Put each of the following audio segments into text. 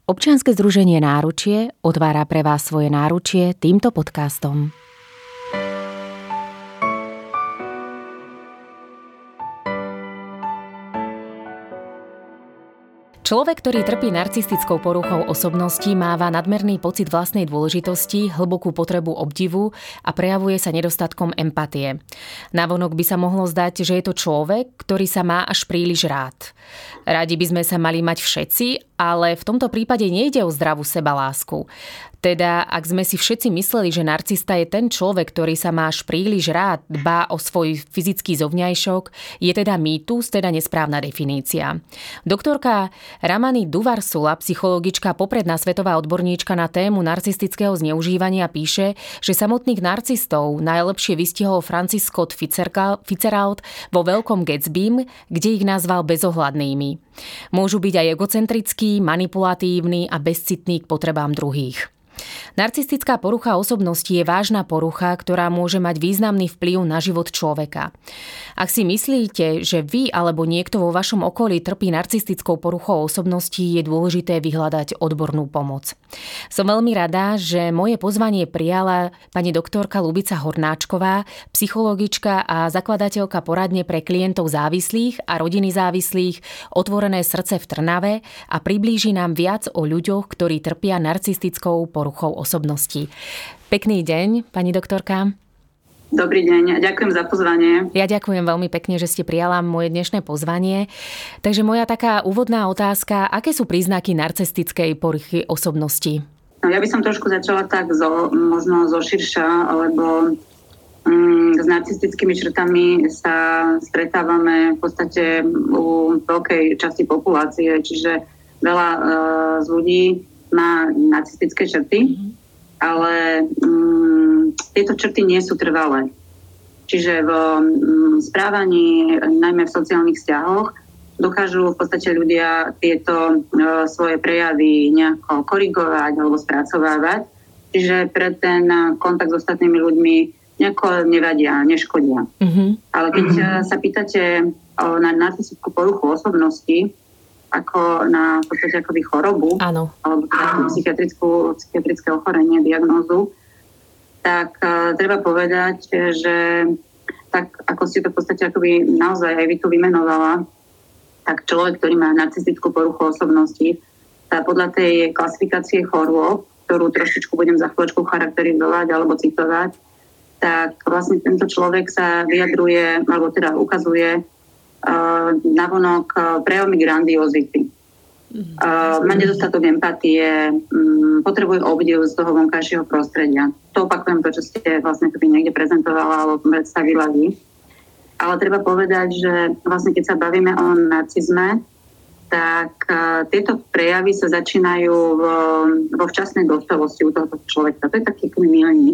Občianske združenie Náručie otvára pre vás svoje náručie týmto podcastom. Človek, ktorý trpí narcistickou poruchou osobnosti, máva nadmerný pocit vlastnej dôležitosti, hlbokú potrebu obdivu a prejavuje sa nedostatkom empatie. Navonok by sa mohlo zdať, že je to človek, ktorý sa má až príliš rád. Radi by sme sa mali mať všetci, ale v tomto prípade nejde o zdravú sebalásku. Teda, ak sme si všetci mysleli, že narcista je ten človek, ktorý sa má až príliš rád, dbá o svoj fyzický zovňajšok, je teda mýtus, teda nesprávna definícia. Doktorka Ramani Duvarsula, psychologička, popredná svetová odborníčka na tému narcistického zneužívania, píše, že samotných narcistov najlepšie vystihol Francis Scott Fitzgerald vo Veľkom Gatsbym, kde ich nazval bezohľadnými. Môžu byť aj egocentrickí, manipulatívni a bezcitní k potrebám druhých. Narcistická porucha osobnosti je vážna porucha, ktorá môže mať významný vplyv na život človeka. Ak si myslíte, že vy alebo niekto vo vašom okolí trpí narcistickou poruchou osobnosti, je dôležité vyhľadať odbornú pomoc. Som veľmi rada, že moje pozvanie prijala pani doktorka Ľubica Hornáčková, psychologička a zakladateľka poradne pre klientov závislých a rodiny závislých Otvorené srdce v Trnave a priblíži nám viac o ľuďoch, ktorí trpia narcistickou poruchou osobnosti. Pekný deň, pani doktorka. Dobrý deň, ďakujem za pozvanie. Ja ďakujem veľmi pekne, že ste prijala moje dnešné pozvanie. Takže moja taká úvodná otázka, aké sú príznaky narcistickej poruchy osobnosti? No, ja by som trošku začala tak možno zo širša, lebo s narcistickými črtami sa stretávame v podstate u veľkej časti populácie, čiže veľa z ľudí má narcistické črty, ale tieto črty nie sú trvalé. Čiže v správaní, najmä v sociálnych vzťahoch, dokážu v podstate ľudia tieto svoje prejavy nejako korigovať alebo spracovávať. Čiže pre ten kontakt s ostatnými ľuďmi nejako nevadia, neškodia. Ale keď sa pýtate na narcistickú poruchu osobnosti, ako na v podstate akoby chorobu, áno, alebo psychiatrické ochorenie, diagnózu, tak treba povedať, že tak ako ste to v podstate akoby naozaj aj vy tu vymenovala, tak človek, ktorý má narcistickú poruchu osobnosti, tá podľa tej klasifikácie chorôb, ktorú trošičku budem za chvíľočku charakterizovať alebo citovať, tak vlastne tento človek sa vyjadruje, alebo teda ukazuje navonok prejavmi grandiozity. Má nedostatok empatie, potrebuje obdiv z toho vonkajšieho prostredia. To opakujem to, čo ste vlastne niekde prezentovala alebo predstavila vy. Ale treba povedať, že vlastne keď sa bavíme o narcizme, tak tieto prejavy sa začínajú vo včasnej dospelosti u tohto človeka. To je taký milník,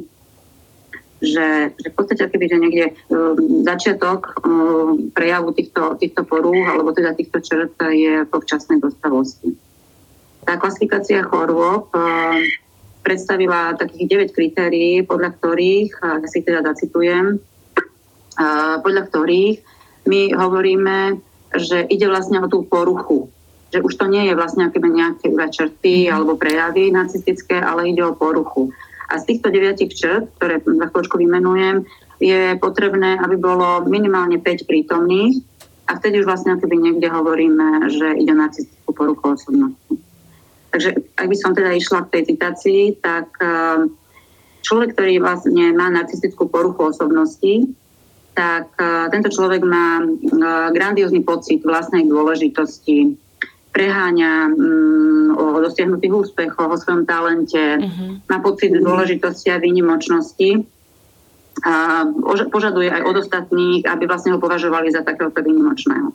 že v podstate že niekde začiatok prejavu týchto porúch alebo teda týchto črt je vo včasnej dospelosti. Tá klasifikácia chorôb predstavila takých 9 kritérií, podľa ktorých, ja si teda zacitujem, podľa ktorých my hovoríme, že ide vlastne o tú poruchu. Že už to nie je vlastne nejaké črty alebo prejavy narcistické, ale ide o poruchu. A z týchto 9 črt, ktoré za chvíľočku vymenujem, je potrebné, aby bolo minimálne 5 prítomných a vtedy už vlastne niekde hovoríme, že ide o narcistickú poruchu osobnosti. Takže ak by som teda išla k tej citácii, tak človek, ktorý vlastne má narcistickú poruchu osobnosti, tak tento človek má grandiózny pocit vlastnej dôležitosti, preháňa o dosiahnutých úspechoch, o svojom talente, má pocit dôležitosti a výnimočnosti a požaduje aj od ostatných, aby vlastne ho považovali za takéhoto výnimočného.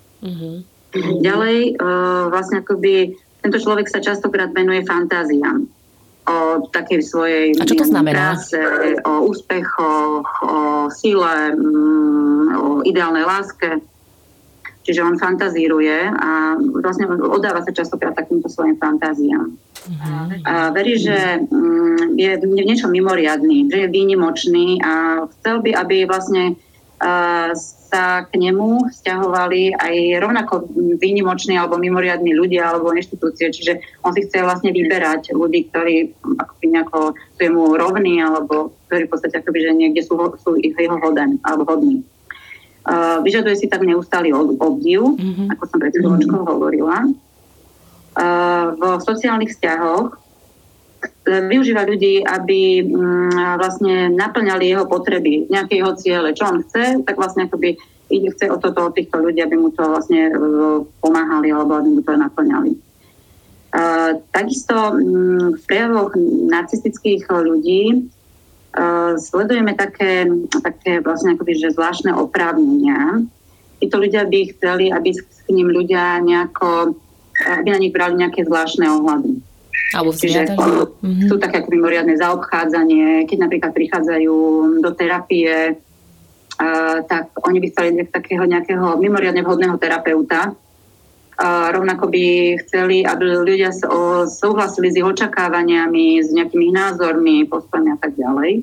Ďalej, vlastne tento človek sa častokrát venuje fantáziám o takej svojej kráse, o úspechoch, o sile, o ideálnej láske. Čiže on fantazíruje a vlastne oddáva sa častokrát takýmto svojim fantáziám. A verí, že je v niečom mimoriadny, že je výnimočný a chcel by, aby vlastne sa k nemu vzťahovali aj rovnako výnimoční alebo mimoriadni ľudia alebo inštitúcie. Čiže on si chce vlastne vyberať ľudí, ktorí akoby nejako sú jemu rovní alebo ktorí v podstate akoby, že niekde sú jeho hoden alebo hodní. Vyžaduje si tak neustály obdiv, ako som pred chvíľočkou hovorila. V sociálnych vzťahoch využíva ľudí, aby vlastne naplňali jeho potreby, nejaké jeho ciele. Čo on chce, tak vlastne akoby chce od týchto ľudí, aby mu to vlastne pomáhali alebo aby mu to naplňali. Takisto v prejavoch narcistických ľudí sledujeme také vlastne akoby, že zvláštne oprávnenia. Títo ľudia by chceli, aby k ním ľudia nejako, aby na nich brali nejaké zvláštne ohľady. Čiže sú také ako mimoriadne zaobchádzanie, keď napríklad prichádzajú do terapie, tak oni by chceli takého nejakého mimoriadne vhodného terapeuta. Rovnako by chceli, aby ľudia súhlasili s ich očakávaniami, s nejakými názormi, postojmi a tak ďalej.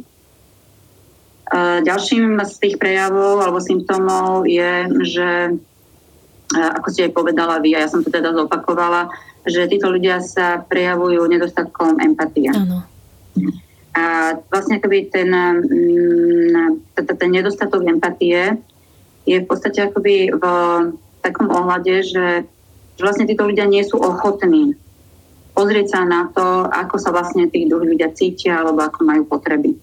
Ďalším z tých prejavov alebo symptómov je, že ako ste aj povedala vy, a ja som to teda zopakovala, že títo ľudia sa prejavujú nedostatkom empatie. Áno. A vlastne akoby ten nedostatok empatie je v podstate akoby v takom ohľade, že vlastne títo ľudia nie sú ochotní pozrieť sa na to, ako sa vlastne tí druhí ľudia cítia alebo ako majú potreby.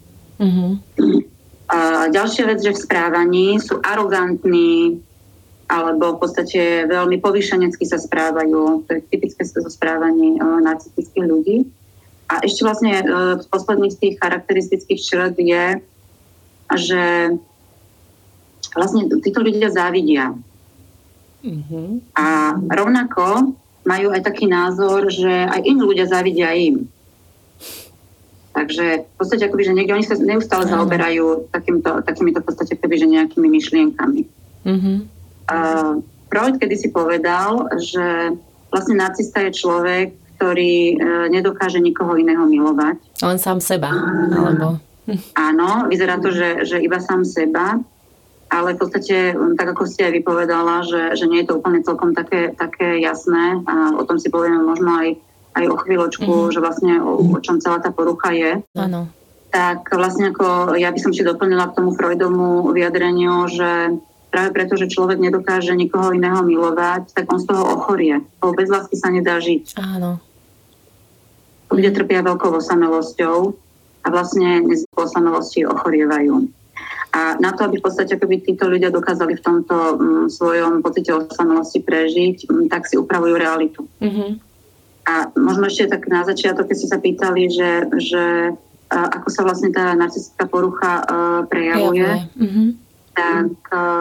A ďalšia vec, že v správaní sú arogantní alebo v podstate veľmi povýšenecky sa správajú. To je typické zo správaní narcistických ľudí. A ešte vlastne z posledných z tých charakteristických črt je, že vlastne títo ľudia závidia. A rovnako majú aj taký názor, že aj iní ľudia závidia im. Takže v podstate akoby, že niekde oni sa neustále zaoberajú takýmito v podstate akoby, že nejakými myšlienkami. Freud kedysi povedal, že vlastne narcista je človek, ktorý nedokáže nikoho iného milovať. Len sám seba, alebo... Áno, vyzerá to, že iba sám seba, ale v podstate, tak ako ste aj vypovedala, že nie je to úplne celkom také jasné a o tom si povieme možno aj o chvíľočku, že vlastne o čom celá tá porucha je. Áno. Tak vlastne ako ja by som si doplnila k tomu Freudomu vyjadreniu, že práve preto, že človek nedokáže nikoho iného milovať, tak on z toho ochorie. Bez lásky sa nedá žiť. Áno. Ľudia trpia veľkou osamelosťou a vlastne z osamelosti ochorievajú. A na to, aby v podstate akoby títo ľudia dokázali v tomto svojom pocite osamelosti prežiť, tak si upravujú realitu. A možno ešte tak na začiatok, keď ste sa pýtali, že ako sa vlastne tá narcistická porucha prejavuje, tak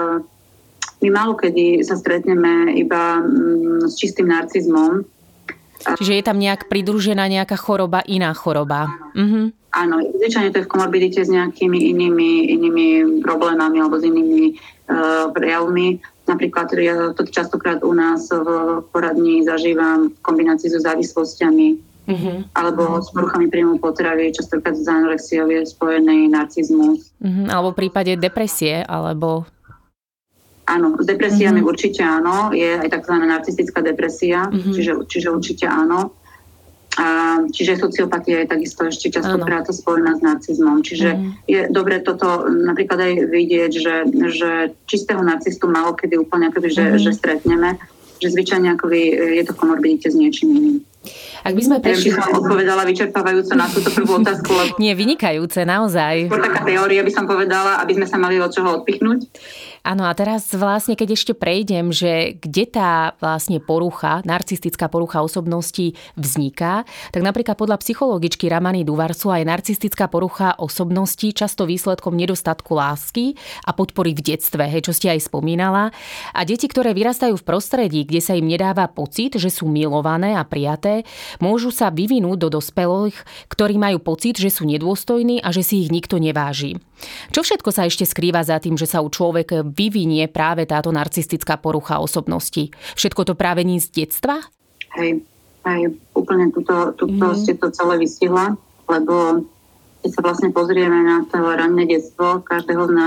my málo kedy sa stretneme iba s čistým narcizmom. Čiže je tam nejak pridružená nejaká choroba, iná choroba. Áno, zvyčajne to je v komorbidite s nejakými inými problémami alebo s inými prejavmi. Napríklad ja to častokrát u nás v poradni zažívam v kombinácii so závislosťami alebo s poruchami príjmu potravy, častokrát s anorexiou je spojený narcizmus. Alebo v prípade depresie, alebo... Áno, s depresiami určite áno, je aj tzv. Narcistická depresia, čiže určite áno. A čiže sociopatia je takisto ešte častokrát spojená s narcizmom. Čiže je dobre toto napríklad aj vidieť, že čistého narcistu málo kedy úplne akoby, že stretneme, že zvyčajne akoby je to v komorbidite s niečím iným. Ak by sme prešli... Ja by som odpovedala vyčerpávajúco na túto prvú otázku. Lebo... Nie, vynikajúce, naozaj. Skôr taká teória by som povedala, aby sme sa mali od čoho odpichnúť. Áno, a teraz vlastne, keď ešte prejdem, že kde tá vlastne porucha, narcistická porucha osobnosti vzniká, tak napríklad podľa psychologičky Ramany Duvarsu aj narcistická porucha osobnosti často výsledkom nedostatku lásky a podpory v detstve, čo ste aj spomínala. A deti, ktoré vyrastajú v prostredí, kde sa im nedáva pocit, že sú milované a prijaté, môžu sa vyvinúť do dospelých, ktorí majú pocit, že sú nedôstojní a že si ich nikto neváži. Čo všetko sa ešte skrýva za tým, že sa u človeka vyvinie práve táto narcistická porucha osobnosti? Všetko to práve nie z detstva? Hej, úplne tuto ste to celé vystihla, lebo keď sa vlastne pozrieme na to ranné detstvo každého z nás,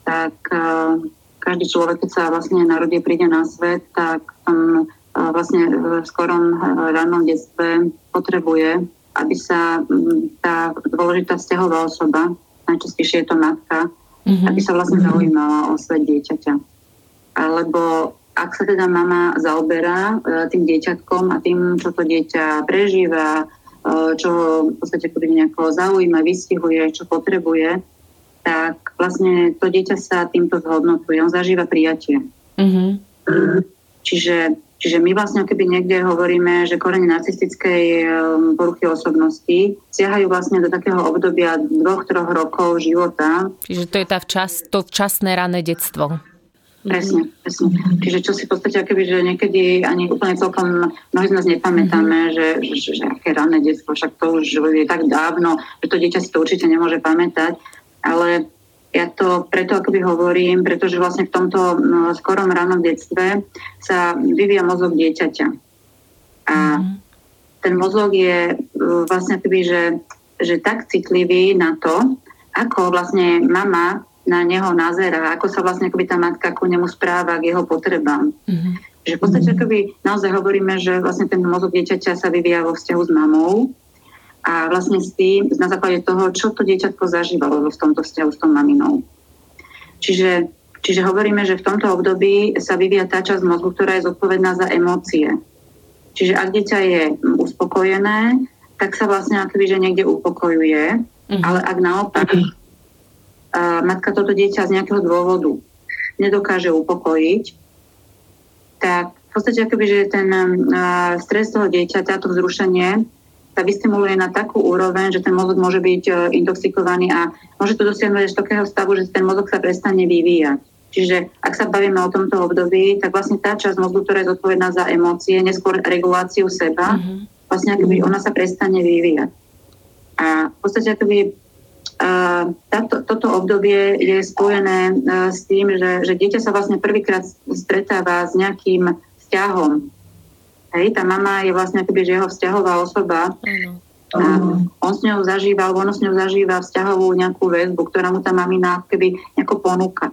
tak každý človek, keď sa vlastne narodí, príde na svet, tak vlastne v skorom rannom detstve potrebuje, aby sa tá dôležitá vzťahová osoba, najčastejšie je to matka, aby sa vlastne zaujímala o svet dieťaťa. Lebo ak sa teda mama zaoberá tým dieťatkom a tým, čo to dieťa prežíva, čo v podstate nejako zaujíma, vystihuje, čo potrebuje, tak vlastne to dieťa sa týmto zhodnotuje. On zažíva prijatie. Čiže my vlastne keby niekde hovoríme, že korene narcistickej poruchy osobnosti siahajú vlastne do takého obdobia 2-3 rokov života. Čiže to je to včasné rané detstvo. Presne. Čiže čo si v podstate akoby, že niekedy ani úplne celkom mnohí z nás nepamätáme, že aké rané detstvo, však to už je tak dávno, že to dieťa si to určite nemôže pamätať, ale ja to preto akoby hovorím, pretože vlastne v tomto skorom ranom detstve sa vyvíja mozog dieťaťa. A ten mozog je vlastne akoby, že tak citlivý na to, ako vlastne mama na neho nazerá, ako sa vlastne akoby tá matka ku nemu správa, k jeho potrebám. Že v podstate akoby naozaj hovoríme, že vlastne ten mozog dieťaťa sa vyvíja vo vzťahu s mamou a vlastne s tým, na základe toho, čo to dieťatko zažívalo v tomto vzťahu s tou maminou. Čiže hovoríme, že v tomto období sa vyvíja tá časť mozgu, ktorá je zodpovedná za emócie. Čiže ak dieťa je uspokojené, tak sa vlastne akoby, že niekde upokojuje, ale ak naopak matka toto dieťa z nejakého dôvodu nedokáže upokojiť, tak v podstate akoby, že ten stres toho dieťaťa, to vzrušenie sa vystimuluje na takú úroveň, že ten mozog môže byť intoxikovaný a môže to dosiahnuť až takého stavu, že ten mozog sa prestane vyvíjať. Čiže ak sa bavíme o tomto období, tak vlastne tá časť mozgu, ktorá je zodpovedná za emócie, neskôr reguláciu seba, vlastne akoby ona sa prestane vyvíjať. A v podstate akoby toto obdobie je spojené s tým, že dieťa sa vlastne prvýkrát stretáva s nejakým vzťahom. Hej, tá mama je vlastne akoby, že jeho vzťahová osoba. A on s ňou zažíva, alebo ono s ňou zažíva vzťahovú nejakú väzbu, ktorá mu tá mamina akoby nejako ponúka.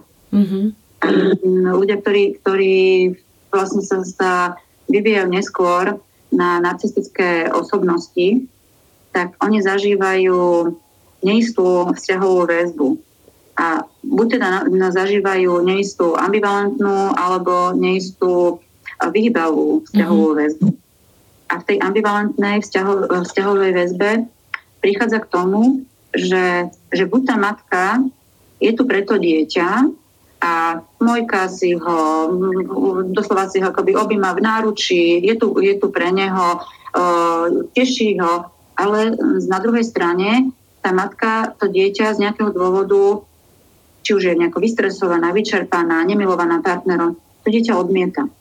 Ľudia, ktorí vlastne sa vyvíjajú neskôr na narcistické osobnosti, tak oni zažívajú neistú vzťahovú väzbu. A buď teda zažívajú neistú ambivalentnú alebo neistú vyhýbavú vzťahovú väzbu. A v tej ambivalentnej vzťahovej väzbe prichádza k tomu, že buď tá matka je tu pre to dieťa a mojka si ho, doslova si ho akoby objíma v náručí, je tu pre neho, teší ho, ale na druhej strane tá matka, to dieťa z nejakého dôvodu, či už je nejako vystresovaná, vyčerpaná, nemilovaná partnerom, to dieťa odmieta.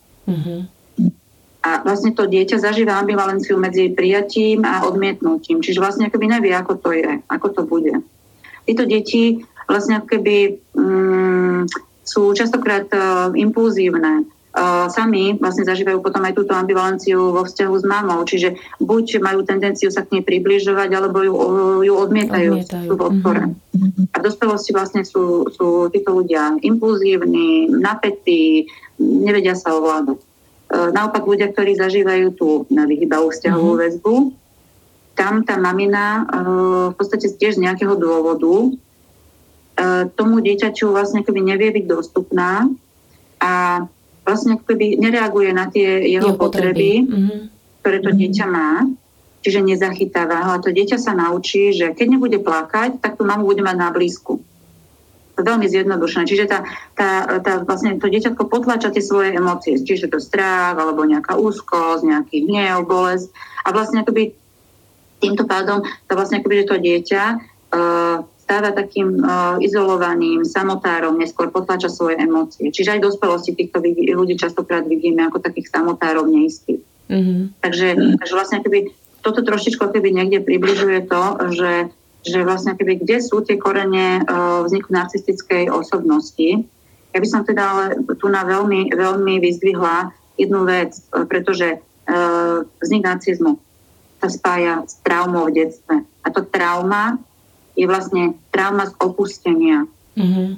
A vlastne to dieťa zažíva ambivalenciu medzi prijatím a odmietnutím. Čiže vlastne akoby nevie, ako to je, ako to bude. Títo deti vlastne akoby sú častokrát impulzívne. Sami vlastne zažívajú potom aj túto ambivalenciu vo vzťahu s mamou. Čiže buď majú tendenciu sa k nej približovať, alebo ju odmietajú. Sú v odpore. A v dospelosti vlastne sú títo ľudia impulzívni, napätí, nevedia sa ovládať. Naopak ľudia, ktorí zažívajú tú vyhýbavú vzťahovú väzbu, tam tá mamina v podstate tiež z nejakého dôvodu tomu dieťaťu vlastne keby nevie byť dostupná a vlastne keby nereaguje na tie jeho potreby, ktoré to dieťa má, čiže nezachytáva ho. A to dieťa sa naučí, že keď nebude plakať, tak tú mamu bude mať na blízku. To je veľmi zjednodušené. Čiže vlastne to dieťatko potláča tie svoje emócie, čiže to strach, alebo nejaká úzkosť, nejaký hnev, bolesť. A vlastne akoby týmto pádom to vlastne akoby, že to dieťa stáva takým izolovaným samotárom, neskôr potláča svoje emócie. Čiže aj v dospelosti týchto ľudí častokrát vidíme ako takých samotárov neistých. Takže vlastne akoby, toto trošičku akoby niekde približuje to, že vlastne akoby, kde sú tie korene vzniku narcistickej osobnosti. Ja by som teda ale tu na veľmi, veľmi vyzdvihla jednu vec, pretože vznik narcizmu sa spája s traumou v detstve. A to trauma je vlastne trauma z opustenia.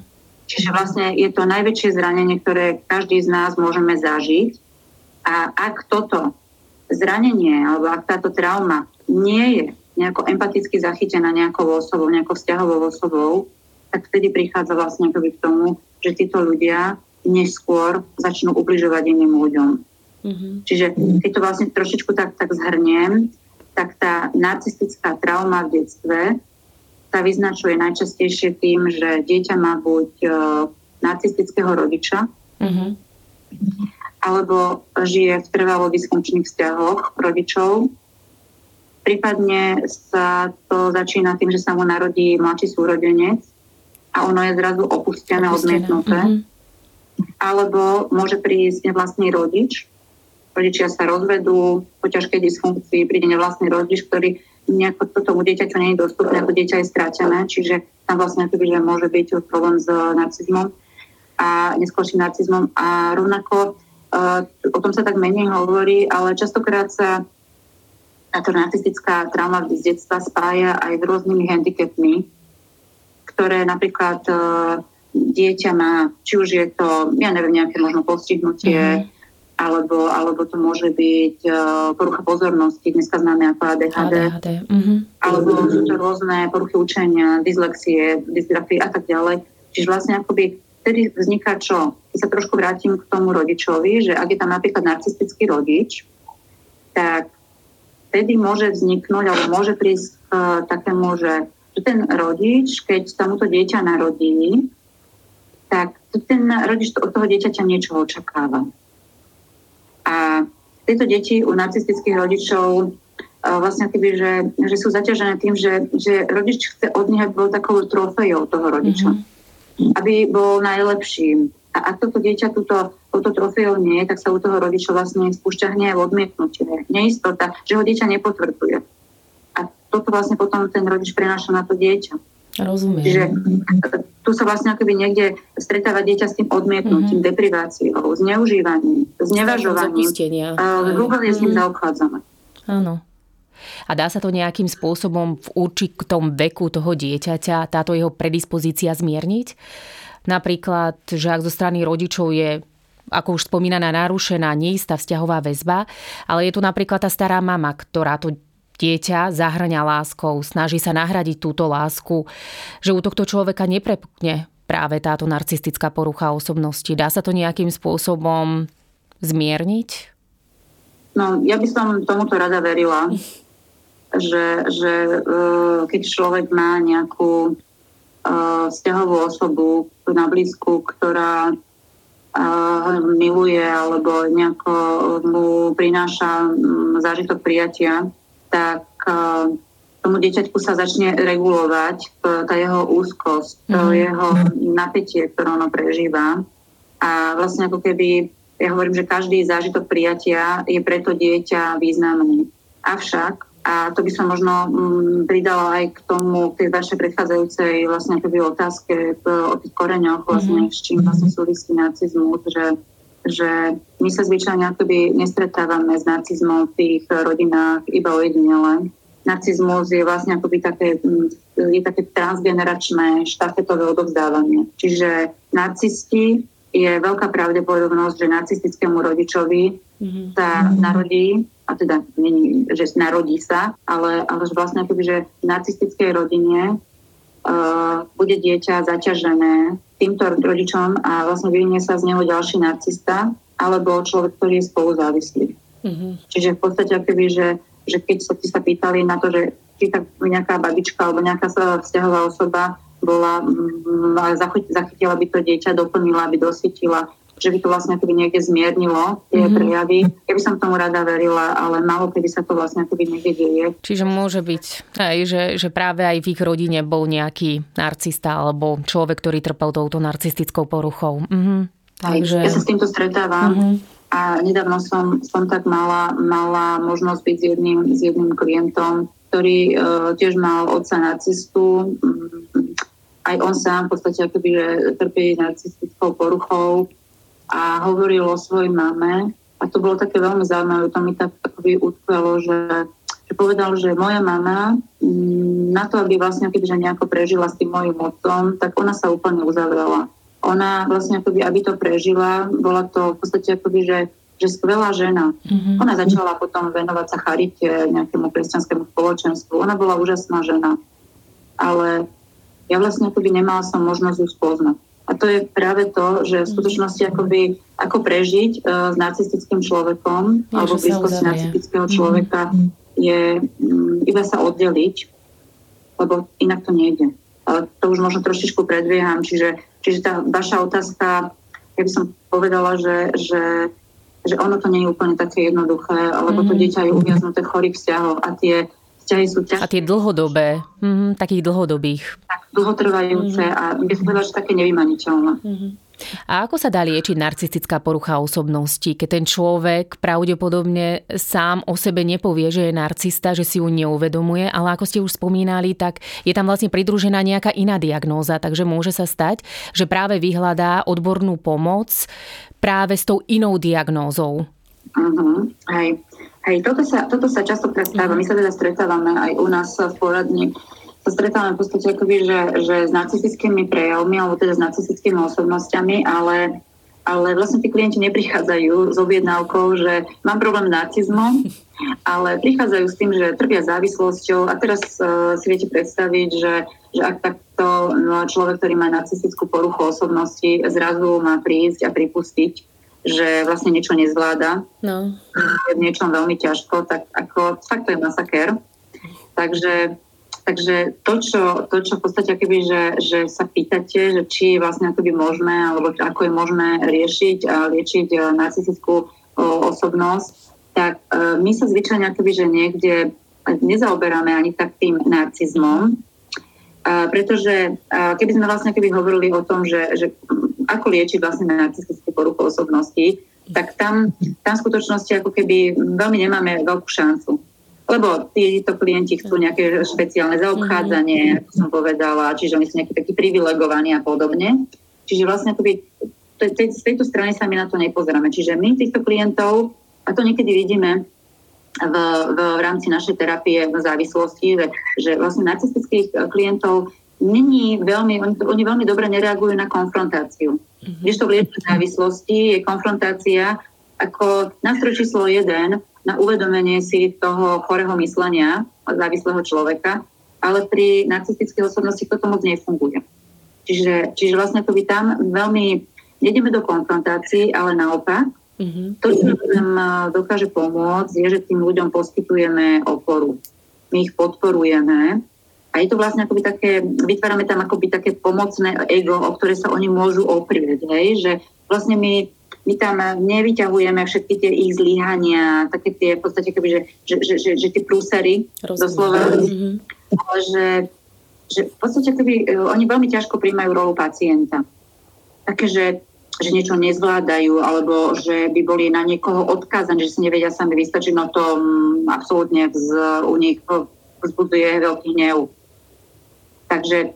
Čiže vlastne je to najväčšie zranenie, ktoré každý z nás môžeme zažiť. A ak toto zranenie alebo ak táto trauma nie je nejako empaticky zachytená nejakou osobou, nejakou vzťahovou osobou, tak vtedy prichádza vlastne k tomu, že títo ľudia neskôr začnú ubližovať iným ľuďom. Mm-hmm. Čiže keď to vlastne trošičku tak zhrniem, tak tá narcistická trauma v detstve sa vyznačuje najčastejšie tým, že dieťa má buď narcistického rodiča, alebo žije v trvalo dysfunkčných vzťahoch rodičov. Prípadne sa to začína tým, že sa mu narodí mladší súrodenec a ono je zrazu opustené, odmietnuté. Alebo môže prísť nevlastný rodič. Rodičia sa rozvedú, po ťažkej dysfunkcii príde nevlastný rodič, ktorý nejako tomu dieťaťu nie je dostupné, ako dieťa je stratené, čiže tam vlastne že môže byť problém s narcizmom a neskôrším narcizmom. A rovnako o tom sa tak menej hovorí, ale častokrát sa táto narcistická trauma z detstva spája aj s rôznymi handicapmi, ktoré napríklad dieťa má, či už je to, ja neviem, nejaké možno postihnutie, alebo to môže byť porucha pozornosti, dneska známe ako ADHD. Alebo sú to rôzne poruchy učenia, dyslexie, dysgrafie a tak ďalej. Čiže vlastne akoby vtedy vzniká čo? Keď sa trošku vrátim k tomu rodičovi, že ak je tam napríklad narcistický rodič, tak vtedy môže vzniknúť, alebo môže prísť takému, že ten rodič, keď sa mu to dieťa narodí, tak ten rodič od toho dieťaťa niečo očakáva. A tieto deti u narcistických rodičov vlastne keby, že sú zaťažené tým, že rodič chce od nich, aby bol takou trofejou toho rodiča. Aby bol najlepším. A ak toto dieťa túto trofejou nie, tak sa u toho rodiča vlastne spúšťa hnev, odmietnutie, neistota, že ho dieťa nepotvrdzuje. A toto vlastne potom ten rodič prenáša na to dieťa. Rozumiem. Čiže tu sa vlastne akoby niekde stretáva dieťa s tým odmietnutím, depriváciou, zneužívaním, znevažovaním. Vôbec je s ním zaobchádzame. Áno. A dá sa to nejakým spôsobom v určitom veku toho dieťaťa, táto jeho predispozícia zmierniť? Napríklad, že ak zo strany rodičov je, ako už spomínaná, narušená neistá vzťahová väzba, ale je tu napríklad tá stará mama, ktorá to dieťa zahŕňa láskou, snaží sa nahradiť túto lásku, že u tohto človeka neprepukne práve táto narcistická porucha osobnosti. Dá sa to nejakým spôsobom zmierniť? No, ja by som tomuto rada verila, že keď človek má nejakú vzťahovú osobu na blízku, ktorá miluje alebo nejako mu prináša zážitok prijatia, tak tomu dieťaťku sa začne regulovať tá jeho úzkosť, to jeho napätie, ktoré ono prežíva. A vlastne ako keby, ja hovorím, že každý zážitok prijatia je pre to dieťa významný. Avšak, a to by som možno pridala aj k tomu, k tej vašej predchádzajúcej vlastne keby otázke o tých koreňoch, vlastne, s čím vlastne súvisí narcizmus, že my sa zvyčajne akoby nestretávame s narcizmom v tých rodinách iba ojedinele. Narcizmus je vlastne akoby také transgeneračné štafetové odovzdávanie. Čiže narcisti je veľká pravdepodobnosť, že narcistickému rodičovi sa narodí, a teda nie, že narodí sa, ale že vlastne akoby, že v narcistickej rodine bude dieťa zaťažené týmto rodičom a vlastne vyvinie sa z neho ďalší narcista alebo človek, ktorý je spoluzávislý. Čiže v podstate akoby, že keď sa pýtali na to, že či tak nejaká babička alebo nejaká vzťahová osoba bola, zachytila by to dieťa, doplnila by, dosvietila, že by to vlastne akoby niekde zmiernilo tie prejavy. Ja by som tomu rada verila, ale málo kedy sa to vlastne akoby niekde deje. Čiže môže byť aj, že práve aj v ich rodine bol nejaký narcista alebo človek, ktorý trpel touto narcistickou poruchou. Takže... Ja sa s týmto stretávam a nedávno som tak mala možnosť byť s jedným klientom, ktorý tiež mal otca narcistu. Aj on sám v podstate akoby, že trpí narcistickou poruchou a hovoril o svojej mame a to bolo také veľmi zaujímavé, to mi tak akoby utkvelo, že povedal, že moja mama na to, aby vlastne kebyže nejako prežila s tým mojím otcom, tak ona sa úplne uzavrela. ona vlastne akoby, aby to prežila, bola to v podstate akoby, že skvelá žena. Ona začala potom venovať sa charite, nejakému kresťanskému spoločenstvu. Ona bola úžasná žena. Ale ja vlastne akoby nemala som možnosť ju spoznať. A to je práve to, že v skutočnosti akoby, ako prežiť s narcistickým človekom alebo blízkosti narcistického človeka je iba sa oddeliť, lebo inak to nejde. Ale to už možno trošičku predbieham. Čiže tá vaša otázka, ja by som povedala, že ono to nie je úplne také jednoduché, lebo to dieťa je uviaznuté v chorých vzťahoch a tie vzťahy sú ťažké. A tie dlhodobé, takých dlhodobých. Tak, dlhotrvajúce a by som povedala, že také nevymaniteľné. A ako sa dá liečiť narcistická porucha osobnosti, keď ten človek pravdepodobne sám o sebe nepovie, že je narcista, že si ju neuvedomuje, ale ako ste už spomínali, tak je tam vlastne pridružená nejaká iná diagnóza, takže môže sa stať, že práve vyhľadá odbornú pomoc práve s tou inou diagnózou. Hej, toto sa často prestáva. My sa teda stretávame aj u nás v poradni. Sa stretávame v podstate akoby, že s narcistickými prejavmi alebo teda s narcistickými osobnostiami, ale vlastne tí klienti neprichádzajú s objednávkou, že mám problém s narcizmom, ale prichádzajú s tým, že trpia závislosťou a teraz si viete predstaviť, že ak takto človek, ktorý má narcistickú poruchu osobnosti, zrazu má prísť a pripustiť, že vlastne niečo nezvláda, je v niečom veľmi ťažko, tak ako fakt to je masakér. Takže to, čo v podstate akoby, že sa pýtate, že či je vlastne akoby možné, alebo ako je možné riešiť a liečiť narcistickú osobnosť, tak my sa zvyčajne akoby, že niekde nezaoberáme ani tak tým narcizmom, pretože keby sme vlastne keby hovorili o tom, že ako liečiť vlastne narcistickú poruchu osobnosti, tak tam v skutočnosti ako keby veľmi nemáme veľkú šancu. Lebo títo klienti chcú nejaké špeciálne zaobchádzanie, ako som povedala, čiže oni sú nejakí takí privilegovaní a podobne. Čiže vlastne akoby z tejto strany sa my na to nepozeráme. Čiže my týchto klientov, a to niekedy vidíme v rámci našej terapie v závislosti, že vlastne narcistických klientov oni veľmi dobre nereagujú na konfrontáciu. Když to v liečbe závislosti je konfrontácia ako nástroj číslo 1 na uvedomenie si toho chorého myslenia závislého človeka, ale pri narcistickej osobnosti to moc nefunguje. Čiže vlastne to by tam veľmi nejdeme do konfrontácií, ale naopak. To, čo nám dokáže pomôcť, je, že tým ľuďom poskytujeme oporu. My ich podporujeme a je to vlastne akoby také, vytvárame tam akoby také pomocné ego, o ktoré sa oni môžu oprieť. Hej? Že vlastne my tam nevyťahujeme všetky tie ich zlyhania, také tie v podstate akoby, že tie prúsery doslova. Ale že v podstate akoby, oni veľmi ťažko prijímajú rolu pacienta. Také, že niečo nezvládajú, alebo že by boli na niekoho odkázaní, že si nevedia sami vystačiť, no to absolútne u nich vzbudzuje veľký hnev. Takže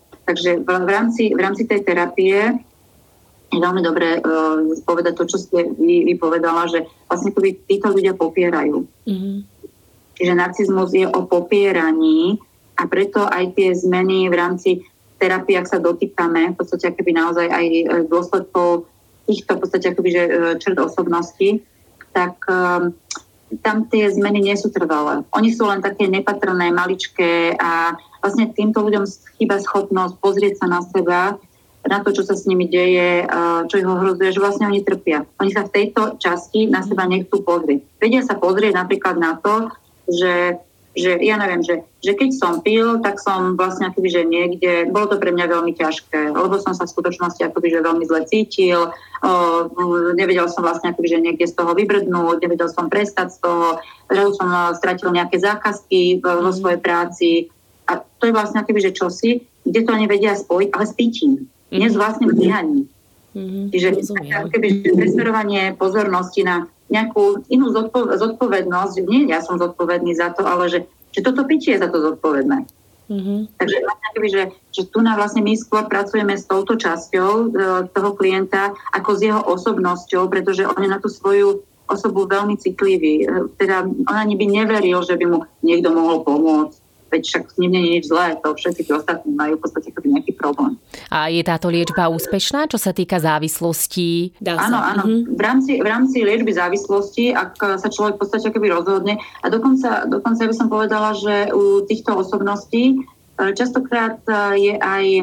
v rámci tej terapie je veľmi dobré povedať to, čo ste vy povedala, že vlastne títo ľudia popierajú. Čiže narcizmus je o popieraní a preto aj tie zmeny v rámci terapie, ak sa dotýkame, v podstate akoby naozaj aj dôsledkov týchto v podstate akoby, že črt osobnosti, tak tam tie zmeny nie sú trvalé. Oni sú len také nepatrné, maličké a vlastne týmto ľuďom chýba schopnosť pozrieť sa na seba, na to, čo sa s nimi deje, čo ich ohrozuje, že vlastne oni trpia. Oni sa v tejto časti na seba nechcú pozrieť. Vedia sa pozrieť napríklad na to, že ja neviem, že keď som pil, tak som vlastne akoby, že niekde, bolo to pre mňa veľmi ťažké, lebo som sa v skutočnosti akoby, že veľmi zle cítil, nevedel som vlastne akoby, že niekde z toho vybrdnúť, nevedel som prestať z toho, že som stratil nejaké zákazky vo svojej práci a to je vlastne akoby, že čosi, kde to oni vedia spojiť, ale s pitím. Nie s vlastným zlyhaním. Čiže presmerovanie pozornosti na nejakú inú zodpovednosť, nie ja som zodpovedný za to, ale že toto pitie je za to zodpovedné. Takže že tu vlastne my skôr pracujeme s touto časťou toho klienta ako s jeho osobnosťou, pretože on je na tú svoju osobu veľmi citlivý. Teda on ani by neveril, že by mu niekto mohol pomôcť. veď však s ním nie je nič zlé, to všetci tí ostatní majú v podstate nejaký problém. A je táto liečba úspešná, čo sa týka závislostí? Áno. V rámci liečby závislosti, ak sa človek v podstate rozhodne, a dokonca by som povedala, že u týchto osobností častokrát je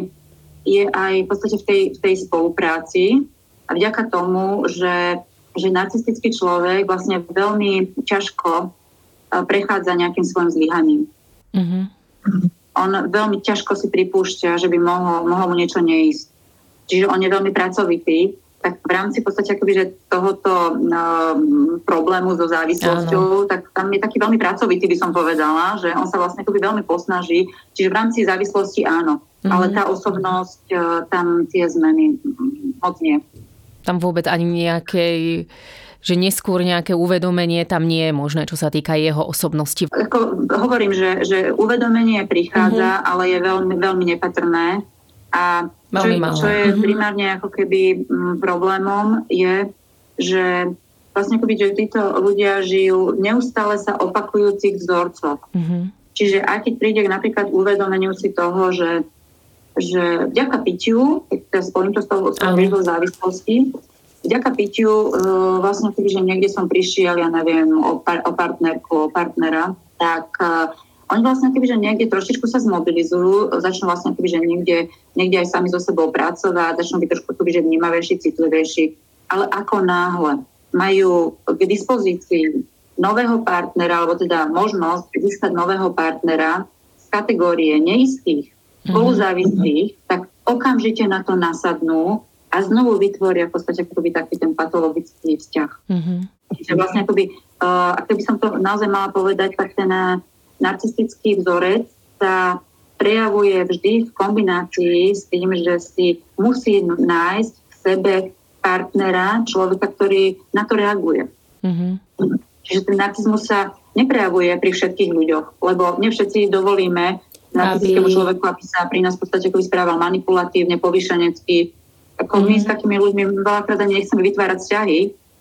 aj v podstate v tej spolupráci a vďaka tomu, že narcistický človek vlastne veľmi ťažko prechádza nejakým svojim zlyhaním. Mm-hmm. On veľmi ťažko si pripúšťa, že by mohlo mu niečo neísť. Čiže on je veľmi pracovitý, tak v rámci v podstate že tohoto problému so závislosťou, tak tam je taký veľmi pracovitý, by som povedala, že on sa vlastne veľmi posnaží. Čiže v rámci závislosti áno, ale tá osobnosť, tam tie zmeny moc nie. Tam vôbec ani nejakej, že neskôr nejaké uvedomenie tam nie je možné, čo sa týka jeho osobnosti. Hovorím, že uvedomenie prichádza, ale je veľmi, veľmi nepatrné. A čo je primárne problémom je, že vlastne že títo ľudia žijú neustále sa opakujúcich vzorcoch. Čiže aj keď príde napríklad uvedomeniu si toho, že vďaka pitiu, keď spojím to s tou závislosti, vďaka pitiu vlastne že niekde som prišiel, ja neviem, o partnerku, o partnera, tak oni vlastne že niekde trošičku sa zmobilizujú, začnú vlastne že niekde aj sami so sebou pracovať, začnú byť trošku že vnímavejší, citlivejší. Ale ako náhle majú k dispozícii nového partnera, alebo teda možnosť získať nového partnera z kategórie neistých, spoluzávislých, tak okamžite na to nasadnú a znovu vytvoria v podstate taký ten patologický vzťah. Čiže vlastne ak by som to naozaj mala povedať, tak ten narcistický vzorec sa prejavuje vždy v kombinácii s tým, že si musí nájsť v sebe partnera, človeka, ktorý na to reaguje. Čiže ten narcizmus sa neprejavuje pri všetkých ľuďoch, lebo nevšetci dovolíme narcistickému človeku, aby sa pri nás v podstate správal manipulatívne, povýšenecky. My s takými ľuďmi veľakrát ani nechceme vytvárať vzťahy,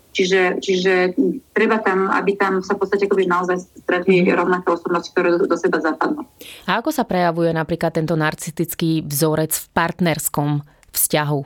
čiže treba tam, aby tam sa v podstate naozaj stretli rovnaké osobnosti, ktoré do seba zapadnú. A ako sa prejavuje napríklad tento narcistický vzorec v partnerskom vzťahu?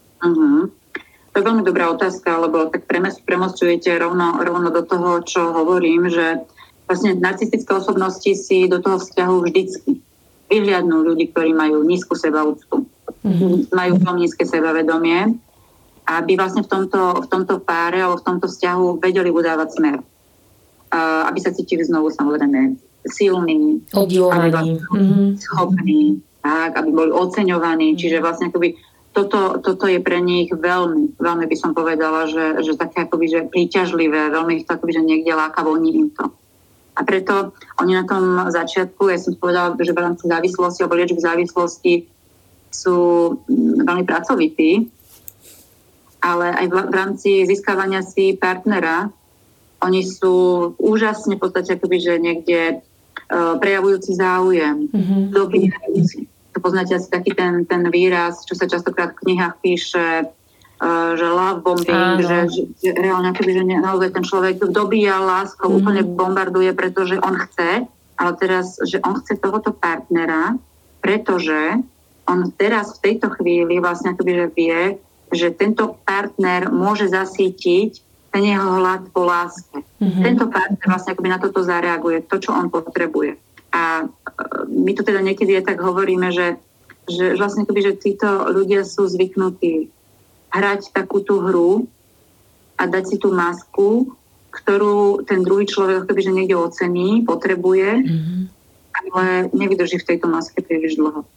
To je veľmi dobrá otázka, lebo tak premostujete rovno do toho, čo hovorím, že vlastne narcistické osobnosti si do toho vzťahu vždycky vyhliadnú ľudí, ktorí majú nízku sebaúctu, majú veľmi nízke sebavedomie, aby vlastne v tomto páre alebo v tomto vzťahu vedeli udávať smer. Aby sa cítili znovu samozrejme silní, obdivovaní, schopní, tak, aby boli oceňovaní. Čiže vlastne toto je pre nich veľmi, veľmi by som povedala, že také že príťažlivé, veľmi ich to že niekde láka, voní im to. A preto oni na tom začiatku, ja som povedala, že v rámci závislosti alebo liečby závislosti sú veľmi pracovití, ale aj v rámci získavania si partnera oni sú úžasne v podstate že niekde prejavujúci záujem, dobíjajúci. To poznáte asi taký ten výraz, čo sa častokrát v knihách píše, že love bombing, že reálne že naozaj ten človek dobíja láskou, úplne bombarduje, pretože on chce, ale teraz, že on chce tohoto partnera, pretože on teraz v tejto chvíli vlastne že vie, že tento partner môže zasítiť ten jeho hlad po láske. Tento partner vlastne na toto zareaguje, to, čo on potrebuje. A my to teda niekedy tak hovoríme, že vlastne že títo ľudia sú zvyknutí hrať takú tú hru a dať si tú masku, ktorú ten druhý človek že niekde ocení, potrebuje, ale nevydrží v tejto maske príliš dlho.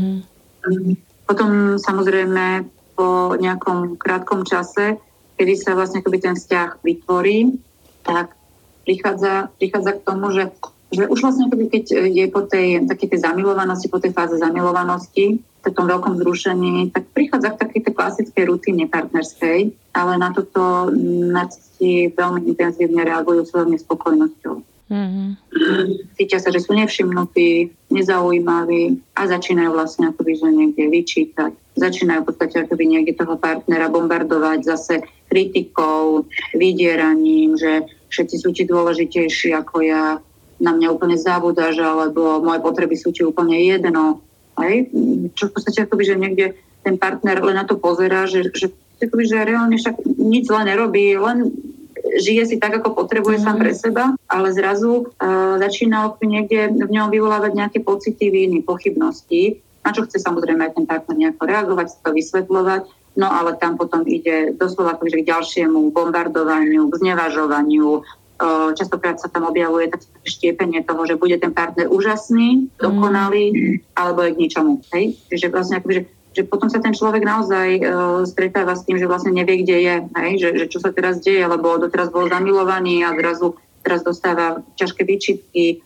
Potom samozrejme po nejakom krátkom čase, kedy sa vlastne ten vzťah vytvorí, tak prichádza k tomu, že už vlastne keď je po tej takej zamilovanosti, po tej fáze zamilovanosti, v tom veľkom vzrušení, tak prichádza k takej klasickej rutine partnerskej, ale na toto narcisti veľmi intenzívne reagujú svojou nespokojnosťou. Cítia sa, že sú nevšimnutí, nezaujímaví a začínajú vlastne že niekde vyčítať. Začínajú v podstate niekde toho partnera bombardovať zase kritikou, vydieraním, že všetci sú ti dôležitejší ako ja, na mňa úplne zabúdaš, alebo moje potreby sú ti úplne jedno. Hej? Čo v podstate akoby, že niekde ten partner len na to pozerá, že akoby, že reálne však nič zle nerobí, len žije si tak, ako potrebuje sám pre seba, ale zrazu začína niekde v ňom vyvolávať nejaké pocity viny, pochybnosti, na čo chce samozrejme aj ten partner nejako reagovať, chce to vysvetľovať, no ale tam potom ide doslova k ďalšiemu bombardovaniu, k znevažovaniu. Častokrát sa tam objavuje také štiepenie toho, že bude ten partner úžasný, dokonalý, alebo je k ničomu. Hej? Čiže vlastne akoby, že potom sa ten človek naozaj stretáva s tým, že vlastne nevie, kde je, hej? Že čo sa teraz deje, lebo doteraz bol zamilovaný a teraz dostáva ťažké výčitky,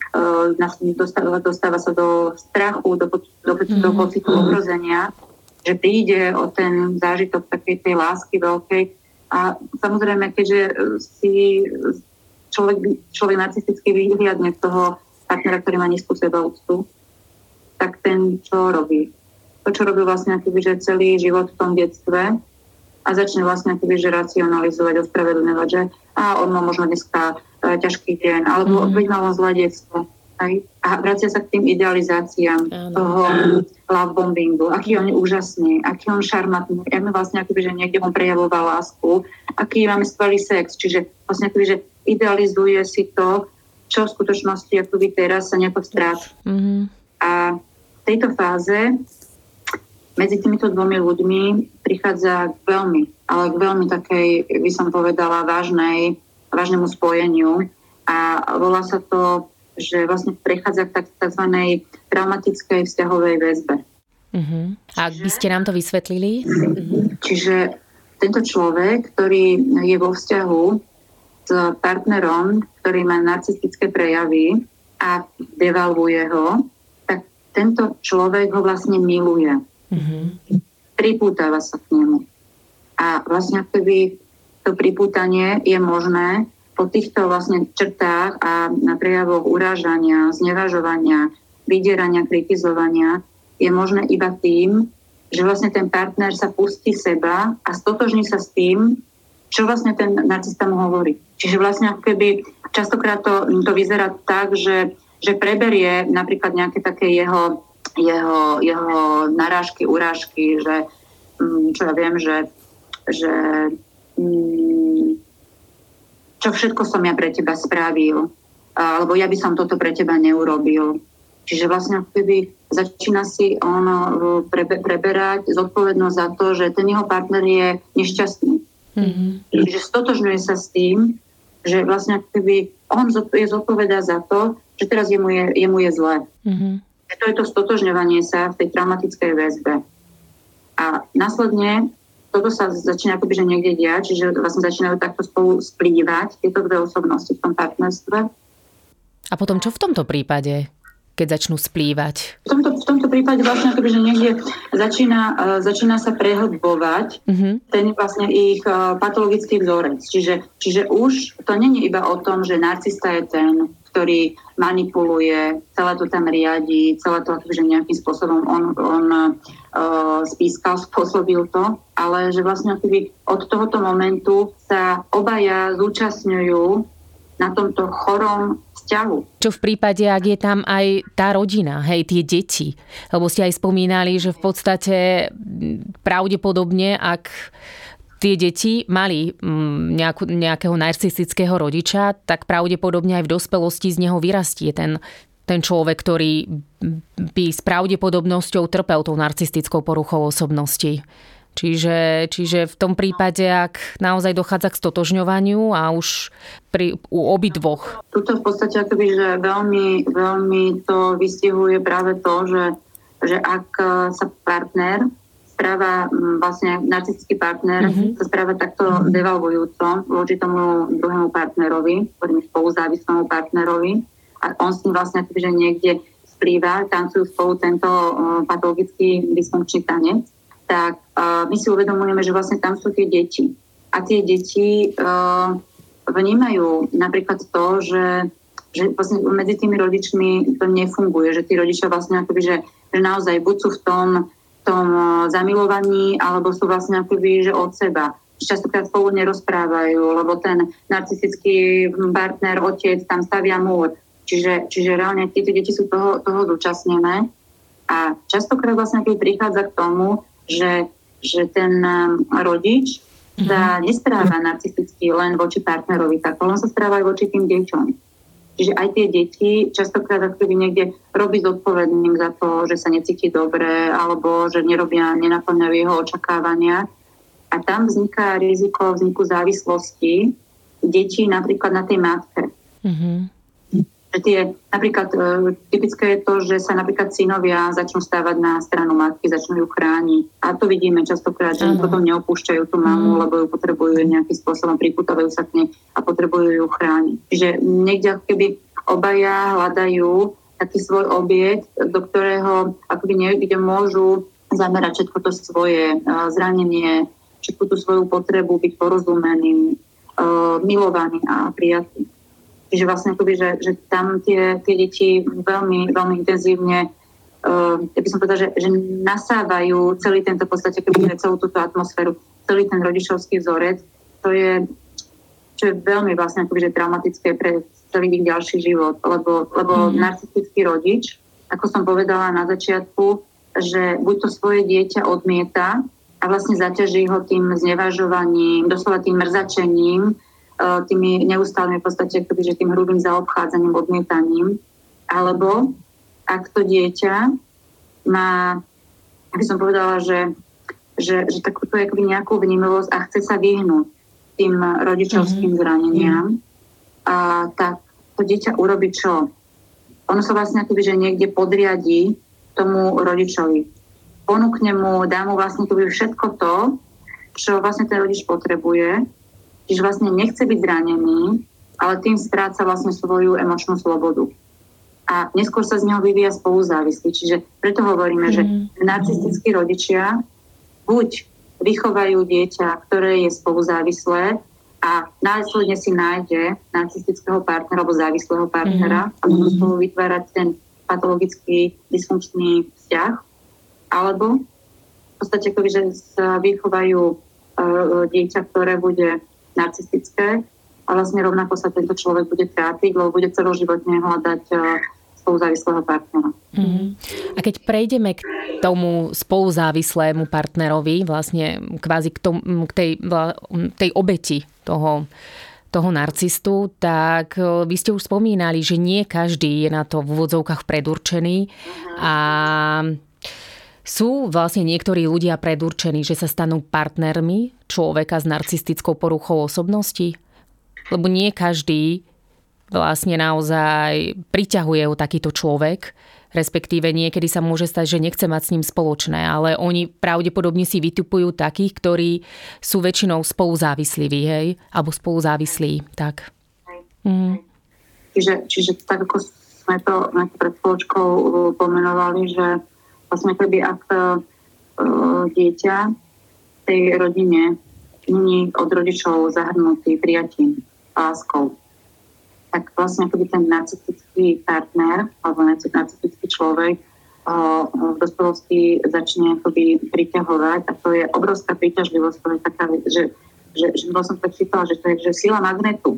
dostáva sa do strachu, do pocitu ohrozenia, že príde o ten zážitok takej tej lásky veľkej. A samozrejme, keďže si človek narcisticky vyhliadne toho partnera, ktorý má nízku sebaúctu, tak ten čo robí? To, čo robil vlastne akoby, že celý život v tom detstve a začne vlastne akoby, že racionalizovať, ospravedlňovať, že on má možno dneska ťažký deň, alebo veď mal zlé detstvo. A vracia sa k tým idealizáciám toho love bombingu. Aký on je úžasný, aký on šarmantný, jak my vlastne akoby, že niekde on prejavoval lásku, aký máme skvelý sex, čiže vlastne akoby, že idealizuje si to, čo v skutočnosti akoby teraz sa nejako stráca. A v tejto fáze medzi týmito dvomi ľuďmi prichádza k veľmi takej, by som povedala, vážnemu spojeniu a volá sa to, že vlastne prechádza k takzvanej traumatickej vzťahovej väzbe. A ak by ste nám to vysvetlili? Čiže tento človek, ktorý je vo vzťahu s partnerom, ktorý má narcistické prejavy a devalvuje ho, tak tento človek ho vlastne miluje. Pripútava sa k nemu. A vlastne keby to pripútanie je možné po týchto vlastne črtách a na prejavoch urážania, znevažovania, vydierania, kritizovania je možné iba tým, že vlastne ten partner sa pustí seba a stotožní sa s tým, čo vlastne ten narcista mu hovorí. Čiže vlastne ako keby častokrát to vyzerá tak, že preberie napríklad nejaké také jeho narážky, urážky, že čo ja viem, že čo všetko som ja pre teba spravil, alebo ja by som toto pre teba neurobil. Čiže vlastne keby začína si on preberať zodpovednosť za to, že ten jeho partner je nešťastný. Čiže stotožňuje sa s tým, že vlastne keby on je zodpovedá za to, že teraz jemu je zlé. To je to stotožňovanie sa v tej traumatickej väzbe. A následne toto sa začína akoby, že niekde diať, čiže vlastne začínajú takto spolu splývať tieto dve osobnosti v tom partnerstve. A potom čo v tomto prípade, keď začnú splývať? V tomto prípade vlastne akoby, že niekde začína sa prehlbovať ten vlastne ich patologický vzorec. Čiže už to nie je iba o tom, že narcista je ten, ktorý manipuluje, celé to tam riadi, celé to akože nejakým spôsobom on spískal, spôsobil to, ale že vlastne akoby od tohoto momentu sa obaja zúčastňujú na tomto chorom vzťahu. Čo v prípade, ak je tam aj tá rodina, hej, tie deti? Lebo ste aj spomínali, že v podstate pravdepodobne, ak tie deti mali nejakého narcistického rodiča, tak pravdepodobne aj v dospelosti z neho vyrastie ten človek, ktorý by s pravdepodobnosťou trpel tou narcistickou poruchou osobnosti. Čiže v tom prípade, ak naozaj dochádza k stotožňovaniu a už u obidvoch. Tuto v podstate akoby, že veľmi, veľmi to vystihuje práve to, že ak sa partner správa, vlastne narcistický partner sa správa takto devalvujúco voči tomu druhému partnerovi, ktorým je spoluzávislému partnerovi a on s ním vlastne akoby, že niekde splýva, tancujú spolu tento patologický dysfunkčný tanec, tak my si uvedomujeme, že vlastne tam sú tie deti. A tie deti vnímajú napríklad to, že vlastne medzi tými rodičmi to nefunguje, že tí rodičia vlastne akoby, že naozaj buď sú v tom zamilovaní, alebo sú vlastne akoby, že od seba. Častokrát spolu nerozprávajú, lebo ten narcistický partner, otec tam stavia múr. Čiže reálne tieto deti sú toho zúčastnené a častokrát vlastne keď prichádza k tomu, že ten rodič sa nespráva narcisticky len voči partnerovi, tak on sa správa aj voči tým deťom. Čiže aj tie deti častokrát ako niekde robí zodpovedným za to, že sa necíti dobre alebo že nenaplňajú jeho očakávania. A tam vzniká riziko vzniku závislosti detí napríklad na tej matke. Napríklad typické je to, že sa napríklad synovia začnú stávať na stranu matky, začnú ju chrániť. A to vidíme častokrát, že potom neopúšťajú tú mamu, lebo ju potrebujú nejakým spôsobom, pripútavajú sa k nej a potrebujú ju chrániť. Čiže niekde ako keby obaja hľadajú taký svoj objekt, do ktorého akoby niekde môžu zamerať všetko to svoje zranenie, všetku tú svoju potrebu byť porozumený, milovaný a prijatý. Čiže vlastne akoby, že tam tie deti veľmi, veľmi intenzívne, ja by som povedala, že nasávajú celý tento podstate, celú túto atmosféru, celý ten rodičovský vzorec, čo je veľmi vlastne akoby, že traumatické pre celý ich ďalší život, lebo narcistický rodič, ako som povedala na začiatku, že buď to svoje dieťa odmieta a vlastne zaťaží ho tým znevažovaním, doslova tým mrzačením, tými neustálnymi v podstate, že tým hrubým zaobchádzaním, odmietaním. Alebo ak to dieťa má, aby som povedala, že takúto nejakú vnímavosť a chce sa vyhnúť tým rodičovským zraneniam, tak to dieťa urobí čo? Ono sa vlastne že niekde podriadí tomu rodičovi. Ponúkne mu, dá mu vlastne všetko to, čo vlastne ten rodič potrebuje. Čiže vlastne nechce byť zranený, ale tým stráca vlastne svoju emočnú slobodu. A neskôr sa z neho vyvíja spoluzávislý. Čiže preto hovoríme, že narcistickí rodičia buď vychovajú dieťa, ktoré je spoluzávislé a následne si nájde narcistického partnera alebo závislého partnera a budú spolu vytvárať ten patologický dysfunkčný vzťah. Alebo v podstate že sa vychovajú dieťa, ktoré bude narcistické a vlastne rovnako sa tento človek bude trápiť, lebo bude celoživotne hľadať spoluzávislého partnera. A keď prejdeme k tomu spoluzávislému partnerovi, vlastne kvázi k tej obeti toho narcistu, tak vy ste už spomínali, že nie každý je na to v úvodzovkách predurčený a sú vlastne niektorí ľudia predurčení, že sa stanú partnermi človeka s narcistickou poruchou osobnosti? Lebo nie každý vlastne naozaj priťahuje ho takýto človek, respektíve niekedy sa môže stať, že nechce mať s ním spoločné, ale oni pravdepodobne si vytipujú takých, ktorí sú väčšinou spoluzávislí, hej? Alebo spoluzávislí, tak. Čiže tak, ako sme to pred chvíľočkou pomenovali, že vlastne keby ak dieťa v tej rodine nie od rodičov zahrnutý prijatím, láskou, tak vlastne keby ten narcistický partner alebo narcistický človek v dospelosti začne akoby priťahovať a to je obrovská príťažlivosť, to je taká, že som tak čítala, že to je sila magnetu.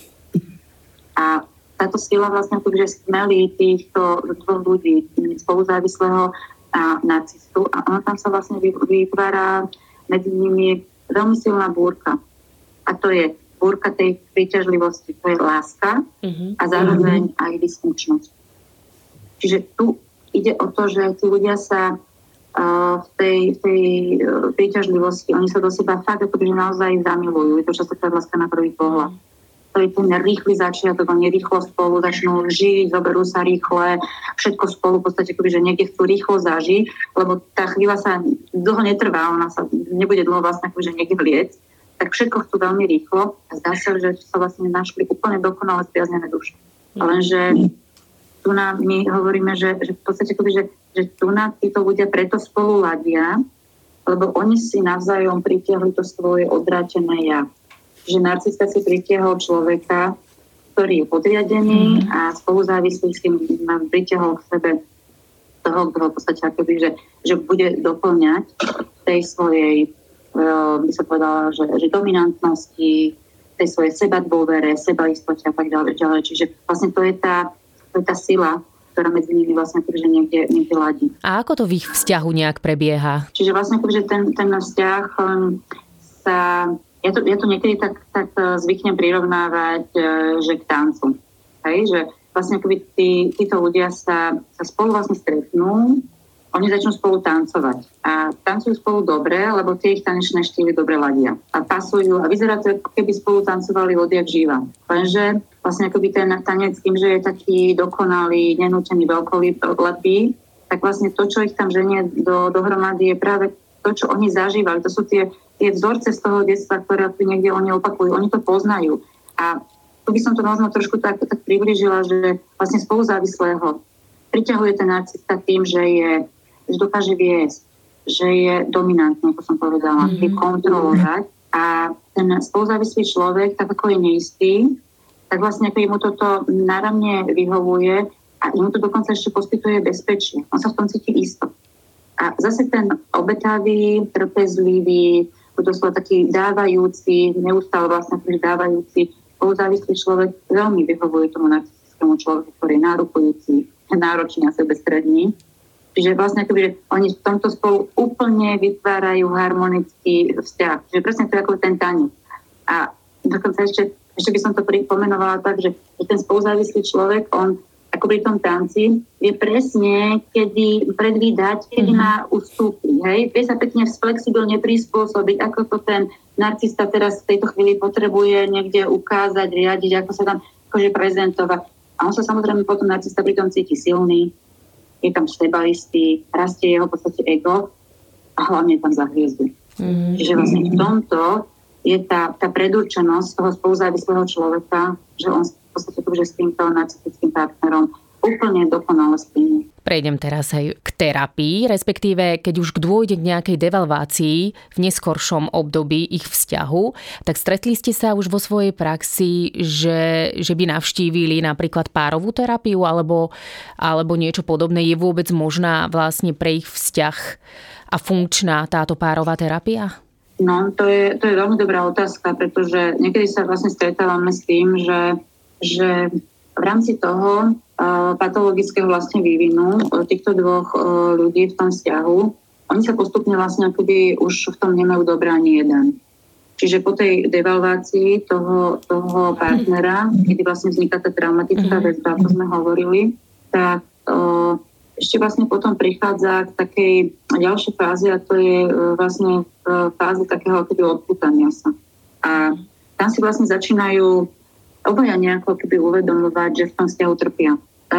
A táto sila vlastne že smelí týchto dvoch ľudí, spoluzávislého a narcistu a ono tam sa vlastne vytvára medzi nimi veľmi silná búrka. A to je búrka tej príťažlivosti, to je láska a zároveň aj dysfunkčnosť. Čiže tu ide o to, že tí ľudia sa v tej príťažlivosti, oni sa do seba fakt akoby naozaj zamilujú. Je to častokrát láska na prvý pohľad. To je ten rýchly začiatok, oni rýchlo spolu začnú žiť, zoberú sa rýchle, všetko spolu v podstate, že niekde chcú rýchlo zažiť, lebo tá chvíľa sa dlho netrvá, ona sa nebude dlho vlastne niekde vliec, tak všetko chcú veľmi rýchlo a zdá sa, že sa vlastne našli úplne dokonale spriaznené duše. Lenže tu my hovoríme, že v podstate že tu títo ľudia preto spolu ladia, lebo oni si navzájom pritiahli to svoje odvrátené ja. Že narcista si pritiahol človeka, ktorý je podriadený a spoluzávislý s tým pritiahol k sebe toho, kto v podstate akoby, že bude doplňať tej svojej, by sa povedala, že dominantnosti, tej svojej sebadôvere, sebaistote a tak ďalej. Čiže vlastne to je tá je tá sila, ktorá medzi nimi vlastne akože niekde ladí. A ako to v ich vzťahu nejak prebieha? Čiže vlastne akože ten vzťah ja to niekedy tak zvyknem prirovnávať, že k tancu. Hej, že vlastne akoby títo ľudia sa spolu vlastne stretnú, oni začnú spolu tancovať. A tancujú spolu dobre, lebo tie ich tanečné štýly dobre ladia. A pasujú a vyzerá to, ako keby spolu tancovali odjak živa. Lenže vlastne akoby ten tanec tým, že je taký dokonalý, nenútený, veľkolepý, tak vlastne to, čo ich tam ženie dohromady, je práve to, čo oni zažívali. To sú tie vzorce z toho detstva, ktoré niekde oni opakujú. Oni to poznajú. A tu by som to možno trošku tak priblížila, že vlastne spoluzávislého priťahuje ten narcista tým, že dokáže viesť, že je dominantný, ako som povedala, vie kontrolovať. A ten spoluzávislý človek, tak ako je neistý, tak vlastne ako mu toto náramne vyhovuje a mu to dokonca ešte poskytuje bezpečie. On sa v tom cíti isto. A zase ten obetavý, trpezlivý, doslova taký dávajúci, neustále vlastne dávajúci, spoluzávislý človek veľmi vyhovuje tomu narcistickému človeku, ktorý je nárokujúci, náročný a sebestredný. Čiže vlastne akoby, oni v tomto spolu úplne vytvárajú harmonický vzťah. Čiže presne to je ako ten tanec. A dokonca ešte by som to pripomenovala tak, že ten spoluzávislý človek, on ako pri tom tanci vie presne, kedy predvídať, kedy má ustúpiť. Hej? Vie sa pekne flexibilne prispôsobiť, ako to ten narcista teraz v tejto chvíli potrebuje niekde ukázať, riadiť, ako sa tam akože prezentovať. A on sa samozrejme potom narcista pri tom cíti silný, je tam sebaistý, rastie jeho v podstate ego a hlavne je tam za hviezdu. Čiže vlastne v tomto je tá predurčenosť toho spoluzávislého človeka, že on v podstate že s týmto narcistickým partnerom úplne dokonale splní. Prejdem teraz aj k terapii, respektíve keď už dôjde k nejakej devalvácii v neskoršom období ich vzťahu, tak stretli ste sa už vo svojej praxi, že by navštívili napríklad párovú terapiu alebo niečo podobné. Je vôbec možná vlastne pre ich vzťah a funkčná táto párová terapia? No, to je veľmi dobrá otázka, pretože niekedy sa vlastne stretávame s tým, že v rámci toho patologického vlastne vývinu týchto dvoch ľudí v tom vzťahu, oni sa postupne vlastne akoby už v tom nemajú dobrá ani jeden. Čiže po tej devalvácii toho partnera, kedy vlastne vzniká tá traumatická väzba, ako sme hovorili, tak ešte vlastne potom prichádza k takej ďalšej fáze a to je vlastne fáza takého akoby odpútania sa. A tam si vlastne začínajú obaja nejako keby uvedomovať, že v tom vzťahu trpia.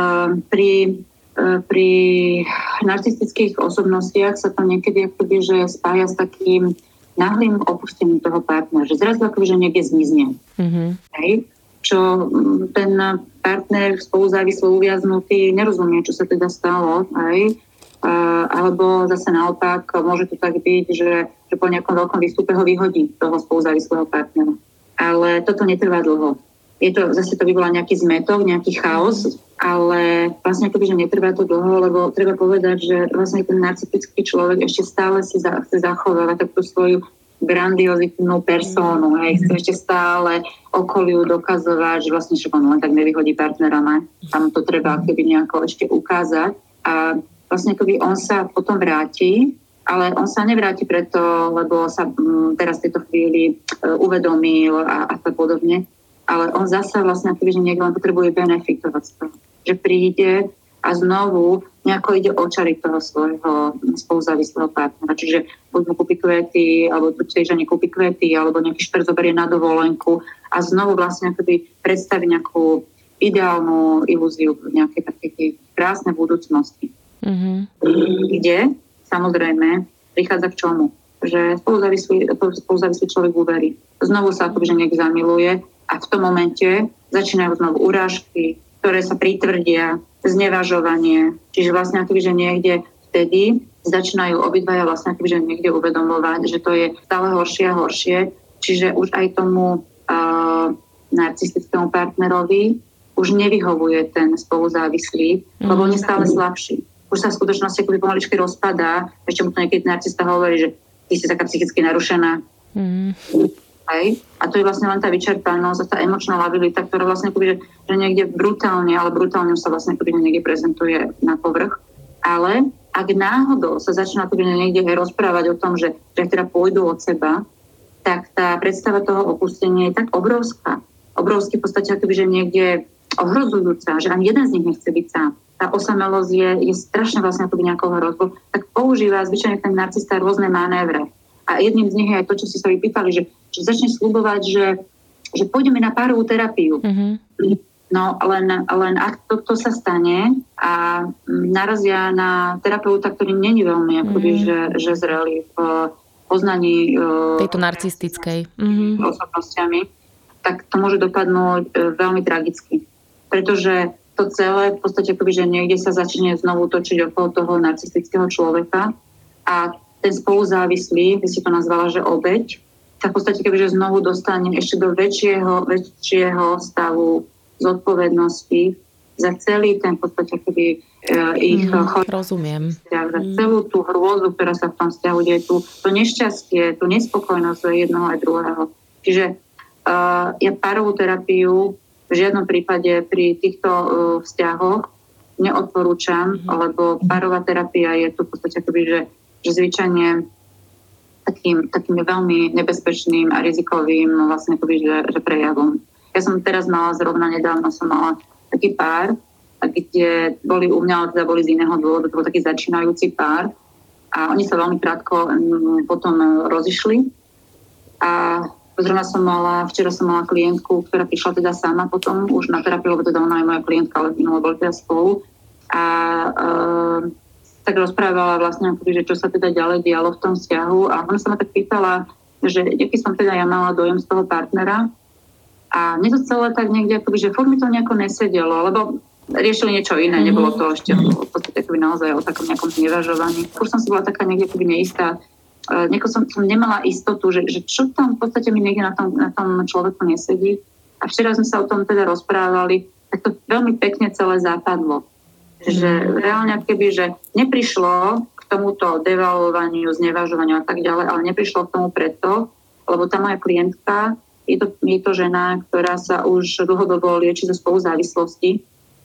Pri narcistických osobnostiach sa to niekedy akoby, že spája s takým náhlým opustením toho partnera, že zrazu akoby, že niekde zmizne. Hej? Čo ten partner spoluzávislo uviaznutý nerozumie, čo sa teda stalo. Hej? Alebo zase naopak môže to tak byť, že po nejakom veľkom výstupe ho vyhodí toho spoluzávislého partnera. Ale toto netrvá dlho. Zase to by bola nejaký zmetok, nejaký chaos, ale vlastne akoby, že netrvá to dlho, lebo treba povedať, že vlastne ten narcistický človek ešte stále si chce zachovávať takú svoju grandiozitnú persónu, chce ešte stále okoliu dokazovať, že vlastne on len tak nevyhodí partnera, ne? Tam to treba akoby nejako ešte ukázať a vlastne akoby on sa potom vráti, ale on sa nevráti preto, lebo sa teraz v tejto chvíli uvedomil a tak podobne. Ale on zasa vlastne akoby, že niekto len potrebuje benefitovať z toho. Že príde a znovu nejako ide očariť toho svojho spoluzávislého partnera. Čiže buď mu kúpi kvety, alebo buď tej žene kúpi kvety, alebo nejaký špert zoberie na dovolenku a znovu vlastne akoby predstaví nejakú ideálnu ilúziu v nejakej takej krásnej budúcnosti. Kde, samozrejme, prichádza k čomu? Že spoluzávislý človek uverí. Znovu sa akoby, že niekto zamiluje. A v tom momente začínajú znovu urážky, ktoré sa pritvrdia, znevažovanie. Čiže vlastne akoby, že niekde vtedy začínajú obidvaja vlastne akoby, že niekde uvedomovať, že to je stále horšie a horšie. Čiže už aj tomu narcistickému partnerovi už nevyhovuje ten spoluzávislý, lebo on je stále slabší. Už sa v skutočnosti akoby pomaličky rozpadá. Ešte mu to niekedy narcista hovorí, že ty si taká psychicky narušená. A Hej? A to je vlastne len tá vyčerpanosť a tá emočná labilita, ktorá vlastne že niekde brutálne sa vlastne niekde prezentuje na povrch. Ale ak náhodou sa začína niekde rozprávať o tom, že teda pôjdu od seba, tak tá predstava toho opustenia je tak obrovská. Obrovský v podstate že niekde ohrozujúca, že ani jeden z nich nechce byť sám. Tá osamelosť je strašne vlastne nejakou hrozbou. Tak používa zvyčajne ten narcista rôzne manévre. A jedným z nich je aj to, čo ste sa vypýtali, že začne sľubovať, že pôjdeme na párovú terapiu. No len ak to sa stane a narazia na terapeuta, ktorý nie je veľmi že zrelý v poznaní tejto narcistickej osobnostiami, tak to môže dopadnúť veľmi tragicky. Pretože to celé v podstate že niekde sa začne znovu točiť okolo toho narcistického človeka a ten spoluzávislý, by si to nazvala, že obeť, sa v podstate že znovu dostane ešte do väčšieho stavu zodpovednosti za celý ten v podstate ich rozumiem. Za celú tú hrôzu, ktorá sa v tom vzťahu deje, to nešťastie, tú nespokojnosť jedného aj druhého. Čiže ja párovú terapiu v žiadnom prípade pri týchto vzťahoch neodporúčam, lebo párová terapia je tu v podstate že zvyčajne takým veľmi nebezpečným a rizikovým vlastne že prejavom. Ja som teraz nedávno som mala taký pár, kde boli u mňa, ale teda boli z iného dôvodu, to bol taký začínajúci pár a oni sa veľmi krátko potom rozišli a včera som mala klientku, ktorá prišla teda sama potom už na terapiu, lebo teda ona je moja klientka, ale minule boli teda spolu a tak rozprávala vlastne, že čo sa teda ďalej dialo v tom vzťahu a ona sa ma tak pýtala, že aký som teda ja mala dojem z toho partnera a mne to celé tak niekde, že furt mi to nejako nesedelo, lebo riešili niečo iné, nebolo to ešte v podstate naozaj o takom nejakom znevažovaní. Už som si bola taká niekde neistá, som nemala istotu, že čo tam v podstate mi niekde na tom človeku nesedí a včera sme sa o tom teda rozprávali, tak to veľmi pekne celé zapadlo. Že reálne že neprišlo k tomuto devalvovaniu, znevažovaniu a tak ďalej, ale neprišlo k tomu preto, lebo tá moja klientka je to žena, ktorá sa už dlhodobo lieči zo spoluzávislosti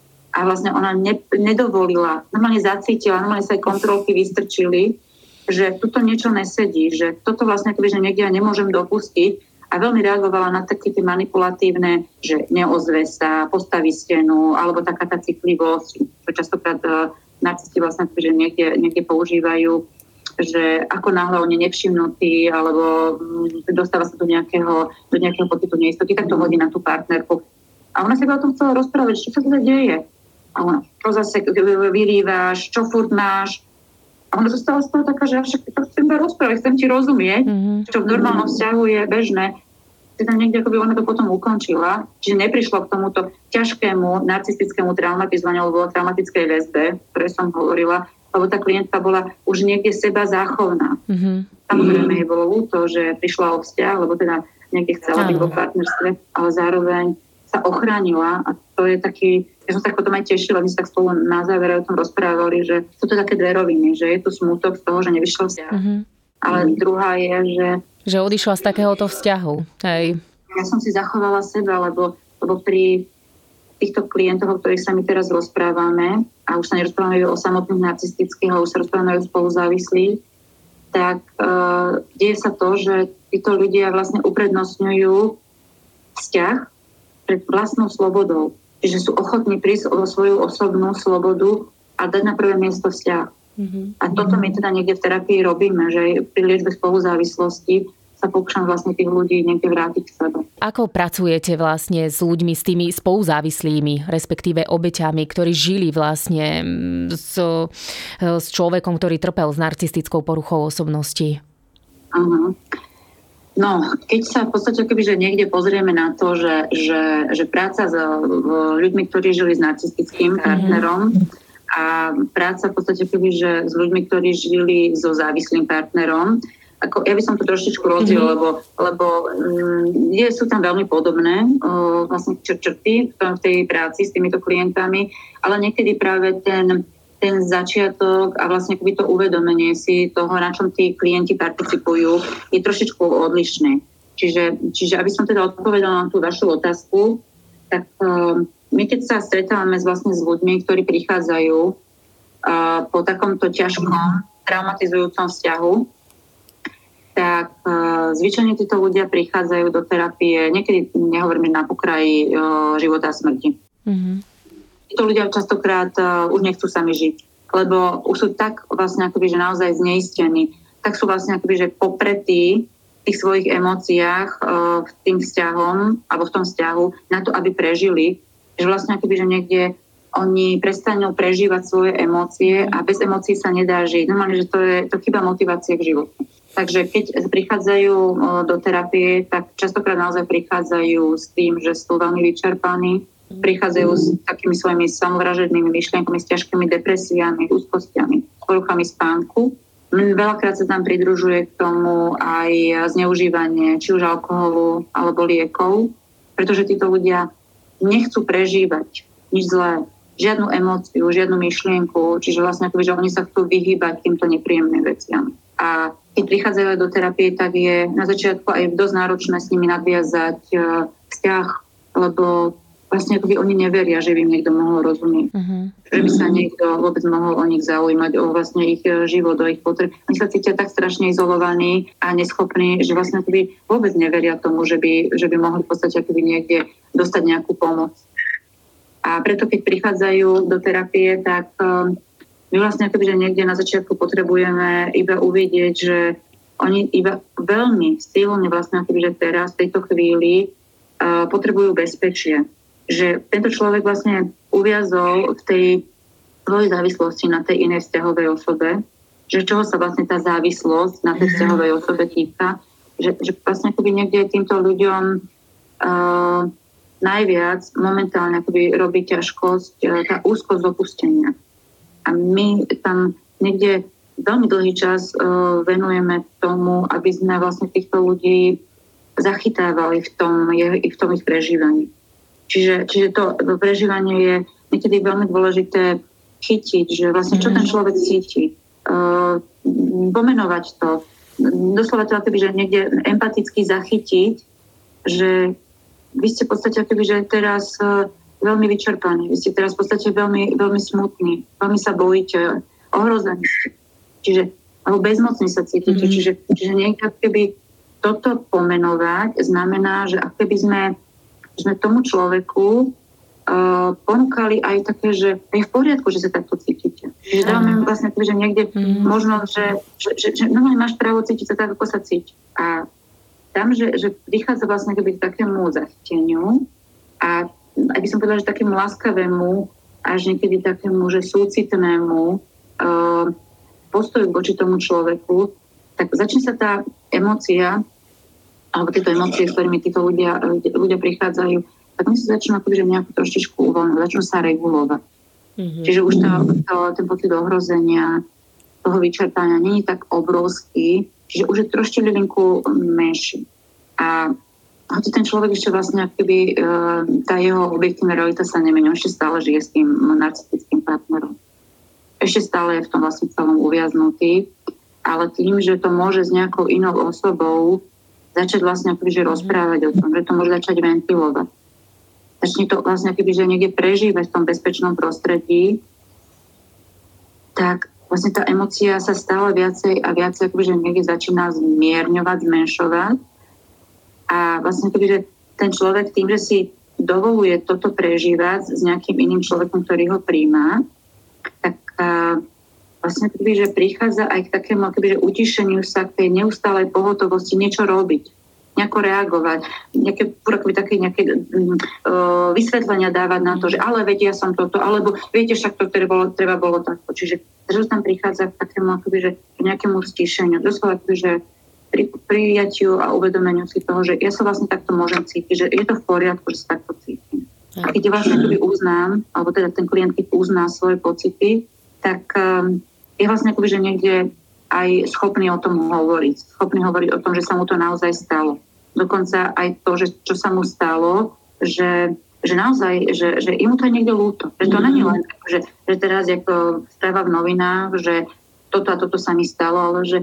a vlastne ona nedovolila, normálne zacítila, normálne sa aj kontrolky vystrčili, že tuto niečo nesedí, že toto vlastne že niekde ja nemôžem dopustiť a veľmi reagovala na také tie manipulatívne, že neozve sa, postaví stenu, alebo taká tá citlivosť, čo častokrát narcisti vlastne že niekde používajú, že ako náhle on je nevšimnutý, alebo dostáva sa do nejakého pocitu neistoty, tak to hodí na tú partnerku. A ona sa o tom chcela rozprávať, čo sa teda deje. A ona, čo zase vyrývaš, čo furt máš. A ona zostala z toho taká, že však to chcem rozprávať, chcem ti rozumieť, čo v normálnom vzťahu je bežné. Teda niekde ona to potom ukončila, čiže neprišlo k tomuto ťažkému narcistickému traumatizovaniu alebo traumatickej väzbe, ktorej som hovorila, lebo tá klientka bola už niekde seba záchovná. Samozrejme jej bolo ľúto, že prišla o vzťah, lebo teda niekde chcela byť vo partnerstve, ale zároveň sa ochránila a to je taký, ja som sa potom aj tešila, my sa tak spolu na závere o tom rozprávali, že sú to také dve roviny, že je tu smútok z toho, že nevyšlo vzťah. Ale druhá je, že odišla z takéhoto vzťahu. Hej. Ja som si zachovala seba, lebo pri týchto klientov, o ktorých sa my teraz rozprávame, a už sa nerozprávame o samotných narcistických, ale už sa rozprávame o spoluzávislých, tak deje sa to, že títo ľudia vlastne uprednostňujú vzťah pred vlastnou slobodou. Čiže sú ochotní prísť o svoju osobnú slobodu a dať na prvé miesto vzťah. A toto my teda niekde v terapii robíme, že pri liečbe spoluzávislosti sa pokúšam vlastne tých ľudí niekde vrátiť k sebe. Ako pracujete vlastne s ľuďmi, s tými spoluzávislými, respektíve obeťami, ktorí žili vlastne s človekom, ktorý trpel s narcistickou poruchou osobnosti? No, keď sa v podstate že niekde pozrieme na to, že práca s ľuďmi, ktorí žili s narcistickým partnerom a práca v podstate že s ľuďmi, ktorí žili so závislým partnerom, ja by som to trošičku rozdielila, lebo sú tam veľmi podobné vlastne črty v tej práci s týmito klientami, ale niekedy práve ten začiatok a vlastne to uvedomenie si toho, na čom tí klienti participujú, je trošičku odlišné. Čiže aby som teda odpovedala na tú vašu otázku, tak my keď sa stretávame vlastne s ľuďmi, ktorí prichádzajú po takomto ťažkom, traumatizujúcom vzťahu, tak zvyčajne títo ľudia prichádzajú do terapie, niekedy nehovorím na pokraji života a smrti. Mm-hmm. Títo ľudia častokrát už nechcú sami žiť, lebo už sú tak vlastne akoby, že naozaj zneistení, tak sú vlastne akoby, že popretí v tých svojich emóciách v tým vzťahom, alebo v tom vzťahu, na to, aby prežili, že vlastne akoby, že niekde oni prestanú prežívať svoje emócie a bez emócií sa nedá žiť. Normálne, že to chyba motivácie k životu. Takže keď prichádzajú do terapie, tak častokrát naozaj prichádzajú s tým, že sú veľmi vyčerpaní, prichádzajú s takými svojimi samovražednými myšlienkami, s ťažkými depresiami, úzkostiami, poruchami spánku. Veľakrát sa tam pridružuje k tomu aj zneužívanie či už alkoholu alebo liekov, pretože títo ľudia nechcú prežívať nič zlé, žiadnu emóciu, žiadnu myšlienku, čiže vlastne akoby, že oni sa chcú vyhýbať týmto nepríjemným veciam. A keď prichádzajú do terapie, tak je na začiatku aj dosť náročné s nimi nadviazať vzťah, lebo vlastne akoby oni neveria, že by im niekto mohol rozumieť. Uh-huh. Že by sa niekto vôbec mohol o nich zaujímať, o vlastne ich život, o ich potreby. Oni sa cítia tak strašne izolovaní a neschopní, že vlastne akoby vôbec neveria tomu, že by mohli v podstate akoby niekde dostať nejakú pomoc. A preto, keď prichádzajú do terapie, tak my vlastne akoby, že niekde na začiatku potrebujeme iba uvidieť, že oni iba veľmi silne vlastne akoby, že teraz, v tejto chvíli potrebujú bezpečie. Že tento človek vlastne uviazol v tej svojej závislosti na tej inej vzťahovej osobe, že čoho sa vlastne tá závislosť na tej vzťahovej osobe týka, že vlastne akoby niekde týmto ľuďom najviac momentálne akoby robí ťažkosť tá úzkosť opustenia. A my tam niekde veľmi dlhý čas venujeme tomu, aby sme vlastne týchto ľudí zachytávali v tom ich prežívaní. Čiže to prežívanie je niekedy veľmi dôležité chytiť, že vlastne čo ten človek cíti, pomenovať to, doslova to akoby, že niekde empaticky zachytiť, že vy ste v podstate akoby, že teraz veľmi vyčerpaní, vy ste teraz v podstate veľmi, veľmi smutní, veľmi sa bojíte, ohrození ste. Čiže, alebo bezmocní sa cítite. Čiže niekde keby toto pomenovať znamená, že ak keby sme tomu človeku ponúkali aj také, že je v poriadku, že sa takto cítite. Čiže dávame vlastne že niekde možnosť, že normálne máš právo cítiť sa tak, ako sa cíti. A tam, že prichádza vlastne k takému zachyteniu a aj by som povedala, že takému láskavému, až niekedy takému, že súcitnému postoju voči tomu človeku, tak začne sa tá emócia, alebo tieto emócie, s ktorými títo ľudia prichádzajú, tak oni sa začnú akoby, že nejako trošičku uvoľňovať, začnú sa regulovať. Mm-hmm. Čiže už ten pocit ohrozenia, toho vyčerpania nie je tak obrovský, čiže už je trošku linku menší. A hoci ten človek ešte vlastne akoby, tá jeho objektívna realita sa nemení, ešte stále žije s tým narcistickým partnerom. Ešte stále je v tom vlastne celom uviaznutý, ale tým, že to môže s nejakou inou osobou začať vlastne akoby, že rozprávať o tom, že to môže začať ventilovať. Začne to vlastne akoby, že niekde prežívať v tom bezpečnom prostredí, tak vlastne tá emócia sa stále viacej a viacej akoby, že niekde začína zmierňovať, zmenšovať. A vlastne akoby, že ten človek tým, že si dovoluje toto prežívať s nejakým iným človekom, ktorý ho príjma, tak vlastne akoby, že prichádza aj k takému akoby, že utišeniu sa, k tej neustálej pohotovosti niečo robiť, nejako reagovať, nejaké vysvetlenia dávať na to, že ale vedia som toto, alebo viete, však to treba bolo takto. Čiže tam prichádza k takému akoby, že nejakému stíšeniu, doslova akoby, že prijatiu a uvedomeniu si toho, že ja sa vlastne takto môžem cítiť, že je to v poriadku, že sa takto cítim. A keď vlastne akoby uznám, alebo teda ten klient, keď uzná svoje pocity, tak je vlastne akoby, že niekde aj schopný o tom hovoriť. Schopný hovoriť o tom, že sa mu to naozaj stalo. Dokonca aj to, že čo sa mu stalo, že naozaj, že im to je niekde ľúto. Že to nie je len, že teraz je to správa v novinách, že toto a toto sa mi stalo, ale že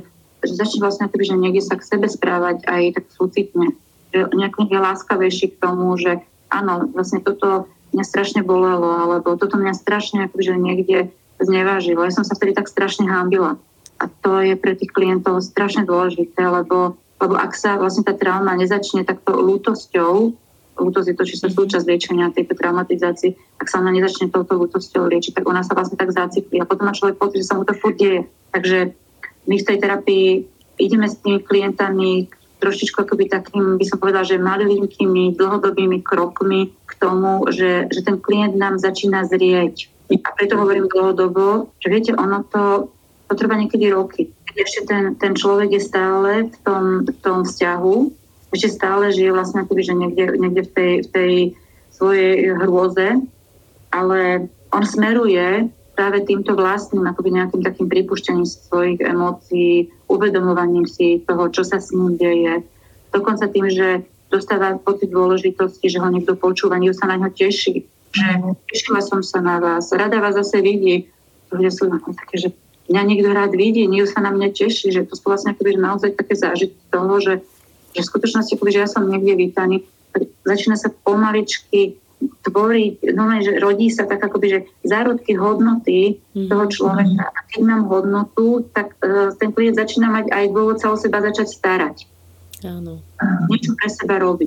začne vlastne akoby, že niekde sa k sebe správať aj tak súcitne. Že nejak je láskavejší k tomu, že áno, vlastne toto mňa strašne bolelo, alebo toto mňa strašne akoby, že niekde znevážilo. Ja som sa vtedy tak strašne hanbila. A to je pre tých klientov strašne dôležité, lebo ak sa vlastne tá trauma nezačne takto lútosťou, lútosť je to čisto súčasť liečenia tejto traumatizácie, ak sa ona nezačne touto lútosťou liečiť, tak ona sa vlastne tak zaciklí a potom má človek pocit, že sa mu to furt deje. Takže my v tej terapii ideme s tými klientami trošičku akoby takým, by som povedala, že malinkými, dlhodobými krokmi k tomu, že ten klient nám začína zrieť. A preto hovorím dlhodobo, že viete, ono to trvá niekedy roky. Ešte ten človek je stále v tom vzťahu, ešte stále žije vlastne akoby, že niekde v tej svojej hrôze, ale on smeruje práve týmto vlastným akoby nejakým takým pripúšťaním svojich emócií, uvedomovaním si toho, čo sa s ním deje. Dokonca tým, že dostáva pocit dôležitosti, že ho niekto počúva, niekto sa na ňo teší, že tešila som sa na vás, rada vás zase vidí. Ľudia sú také, že mňa niekto rád vidí, niekto sa na mňa teší, že to sú vlastne akoby, naozaj také zážitky toho, že v skutočnosti, že ja som niekde vítaný, začína sa pomaličky tvoriť, že rodí sa tak akoby, že zárodky hodnoty toho človeka. A keď mám hodnotu, tak ten klient začína mať aj dôvod sa o seba začať starať. Áno. Niečo pre seba robiť.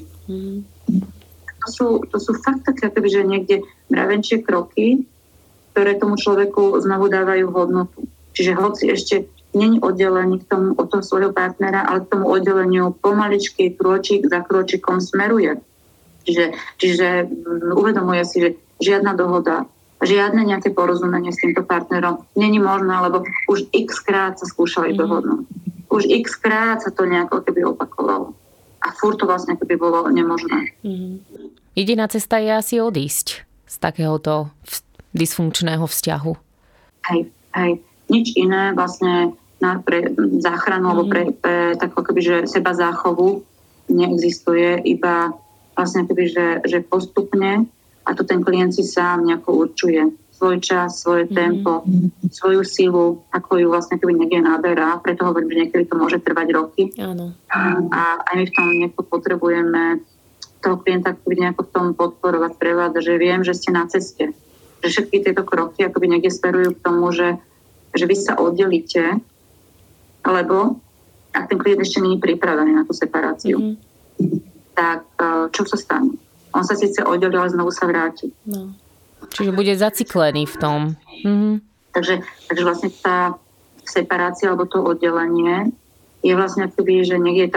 To sú fakt také, akoby, že niekde mravenčie kroky, ktoré tomu človeku znovu dávajú hodnotu. Čiže hoci ešte není oddelený k tomu od toho svojho partnera, ale k tomu oddeleniu pomaličky, krôčik za krôčikom smeruje. Čiže uvedomuje si, že žiadna dohoda, žiadne nejaké porozumenie s týmto partnerom není možné, lebo už x krát sa skúšali dohodnúť. Už x krát sa to nejako keby opakovalo. A furt to vlastne keby bolo nemožné. Jediná cesta je asi odísť z takéhoto dysfunkčného vzťahu. Hej. Nič iné vlastne pre záchranu alebo pre takú akoby, že seba záchovu neexistuje, iba vlastne akoby, že postupne, a to ten klient si sám nejako určuje svoj čas, svoje tempo, svoju silu, ako ju vlastne akoby niekde naberá, preto hovorím, že niekedy to môže trvať roky. Áno. A aj my v tom nejako potrebujeme toho klienta akoby nejako v tom podporovať, prevádzať, že viem, že ste na ceste, že všetky tieto kroky akoby niekde smerujú k tomu, že vy sa oddelíte, lebo ak ten klient ešte nie je pripravený na tú separáciu, tak čo sa stane? On sa síce oddelí, ale znovu sa vráti. No. Čiže bude zaciklený v tom. Takže vlastne tá separácia alebo to oddelenie je vlastne akoby, že niekde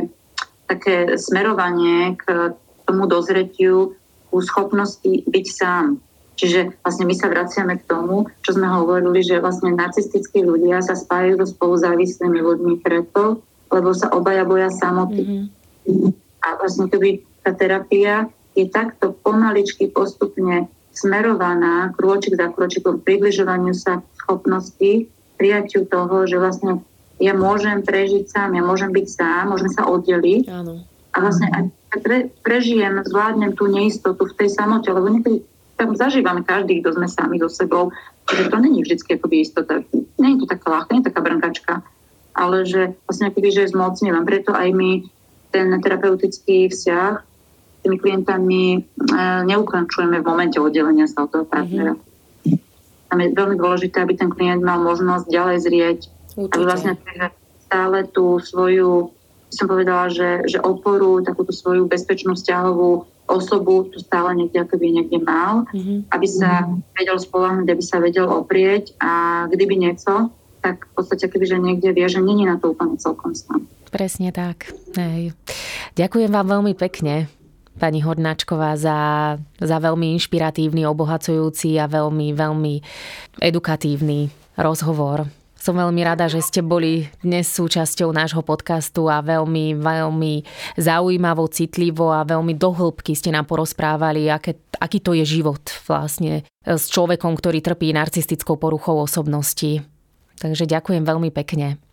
také smerovanie k tomu dozretiu, ku schopnosti byť sám. Čiže vlastne my sa vraciame k tomu, čo sme hovorili, že vlastne narcistickí ľudia sa spájajú so spoluzávislými ľuďmi preto, lebo sa obaja boja samoty. A vlastne keby tá terapia je takto pomaličky postupne smerovaná krôčik za krôčikom približovaniu sa schopnosti, prijaťu toho, že vlastne ja môžem prežiť sám, ja môžem byť sám, môžem sa oddeliť. Áno. A vlastne aj prežijem, zvládnem tú neistotu v tej samote, lebo niekedy tam zažívame každý, kto sme sami so sebou, že to není vždycky akoby istota. Nie je to taká ľahká, nie je taká brnkačka, ale že vlastne akoby, že zmocňujem. Preto aj my ten terapeutický vzťah s tými klientami neukončujeme v momente oddelenia sa od toho partnera. Tam je veľmi dôležité, aby ten klient mal možnosť ďalej zrieť. Určite. Aby vlastne stále tú svoju, som povedala, že oporu, takúto svoju bezpečnú vzťahovú osobu tu stále niekde mal, aby sa vedel spoľahnúť, aby sa vedel oprieť a kdyby niečo, tak v podstate kebyže niekde vie, že nie je na to úplne celkom sám. Presne tak. Hej. Ďakujem vám veľmi pekne, pani Hornáčková, za veľmi inšpiratívny, obohacujúci a veľmi, veľmi edukatívny rozhovor. Som veľmi rada, že ste boli dnes súčasťou nášho podcastu a veľmi, veľmi zaujímavo, citlivo a veľmi do hĺbky ste nám porozprávali, aký to je život vlastne s človekom, ktorý trpí narcistickou poruchou osobnosti. Takže ďakujem veľmi pekne.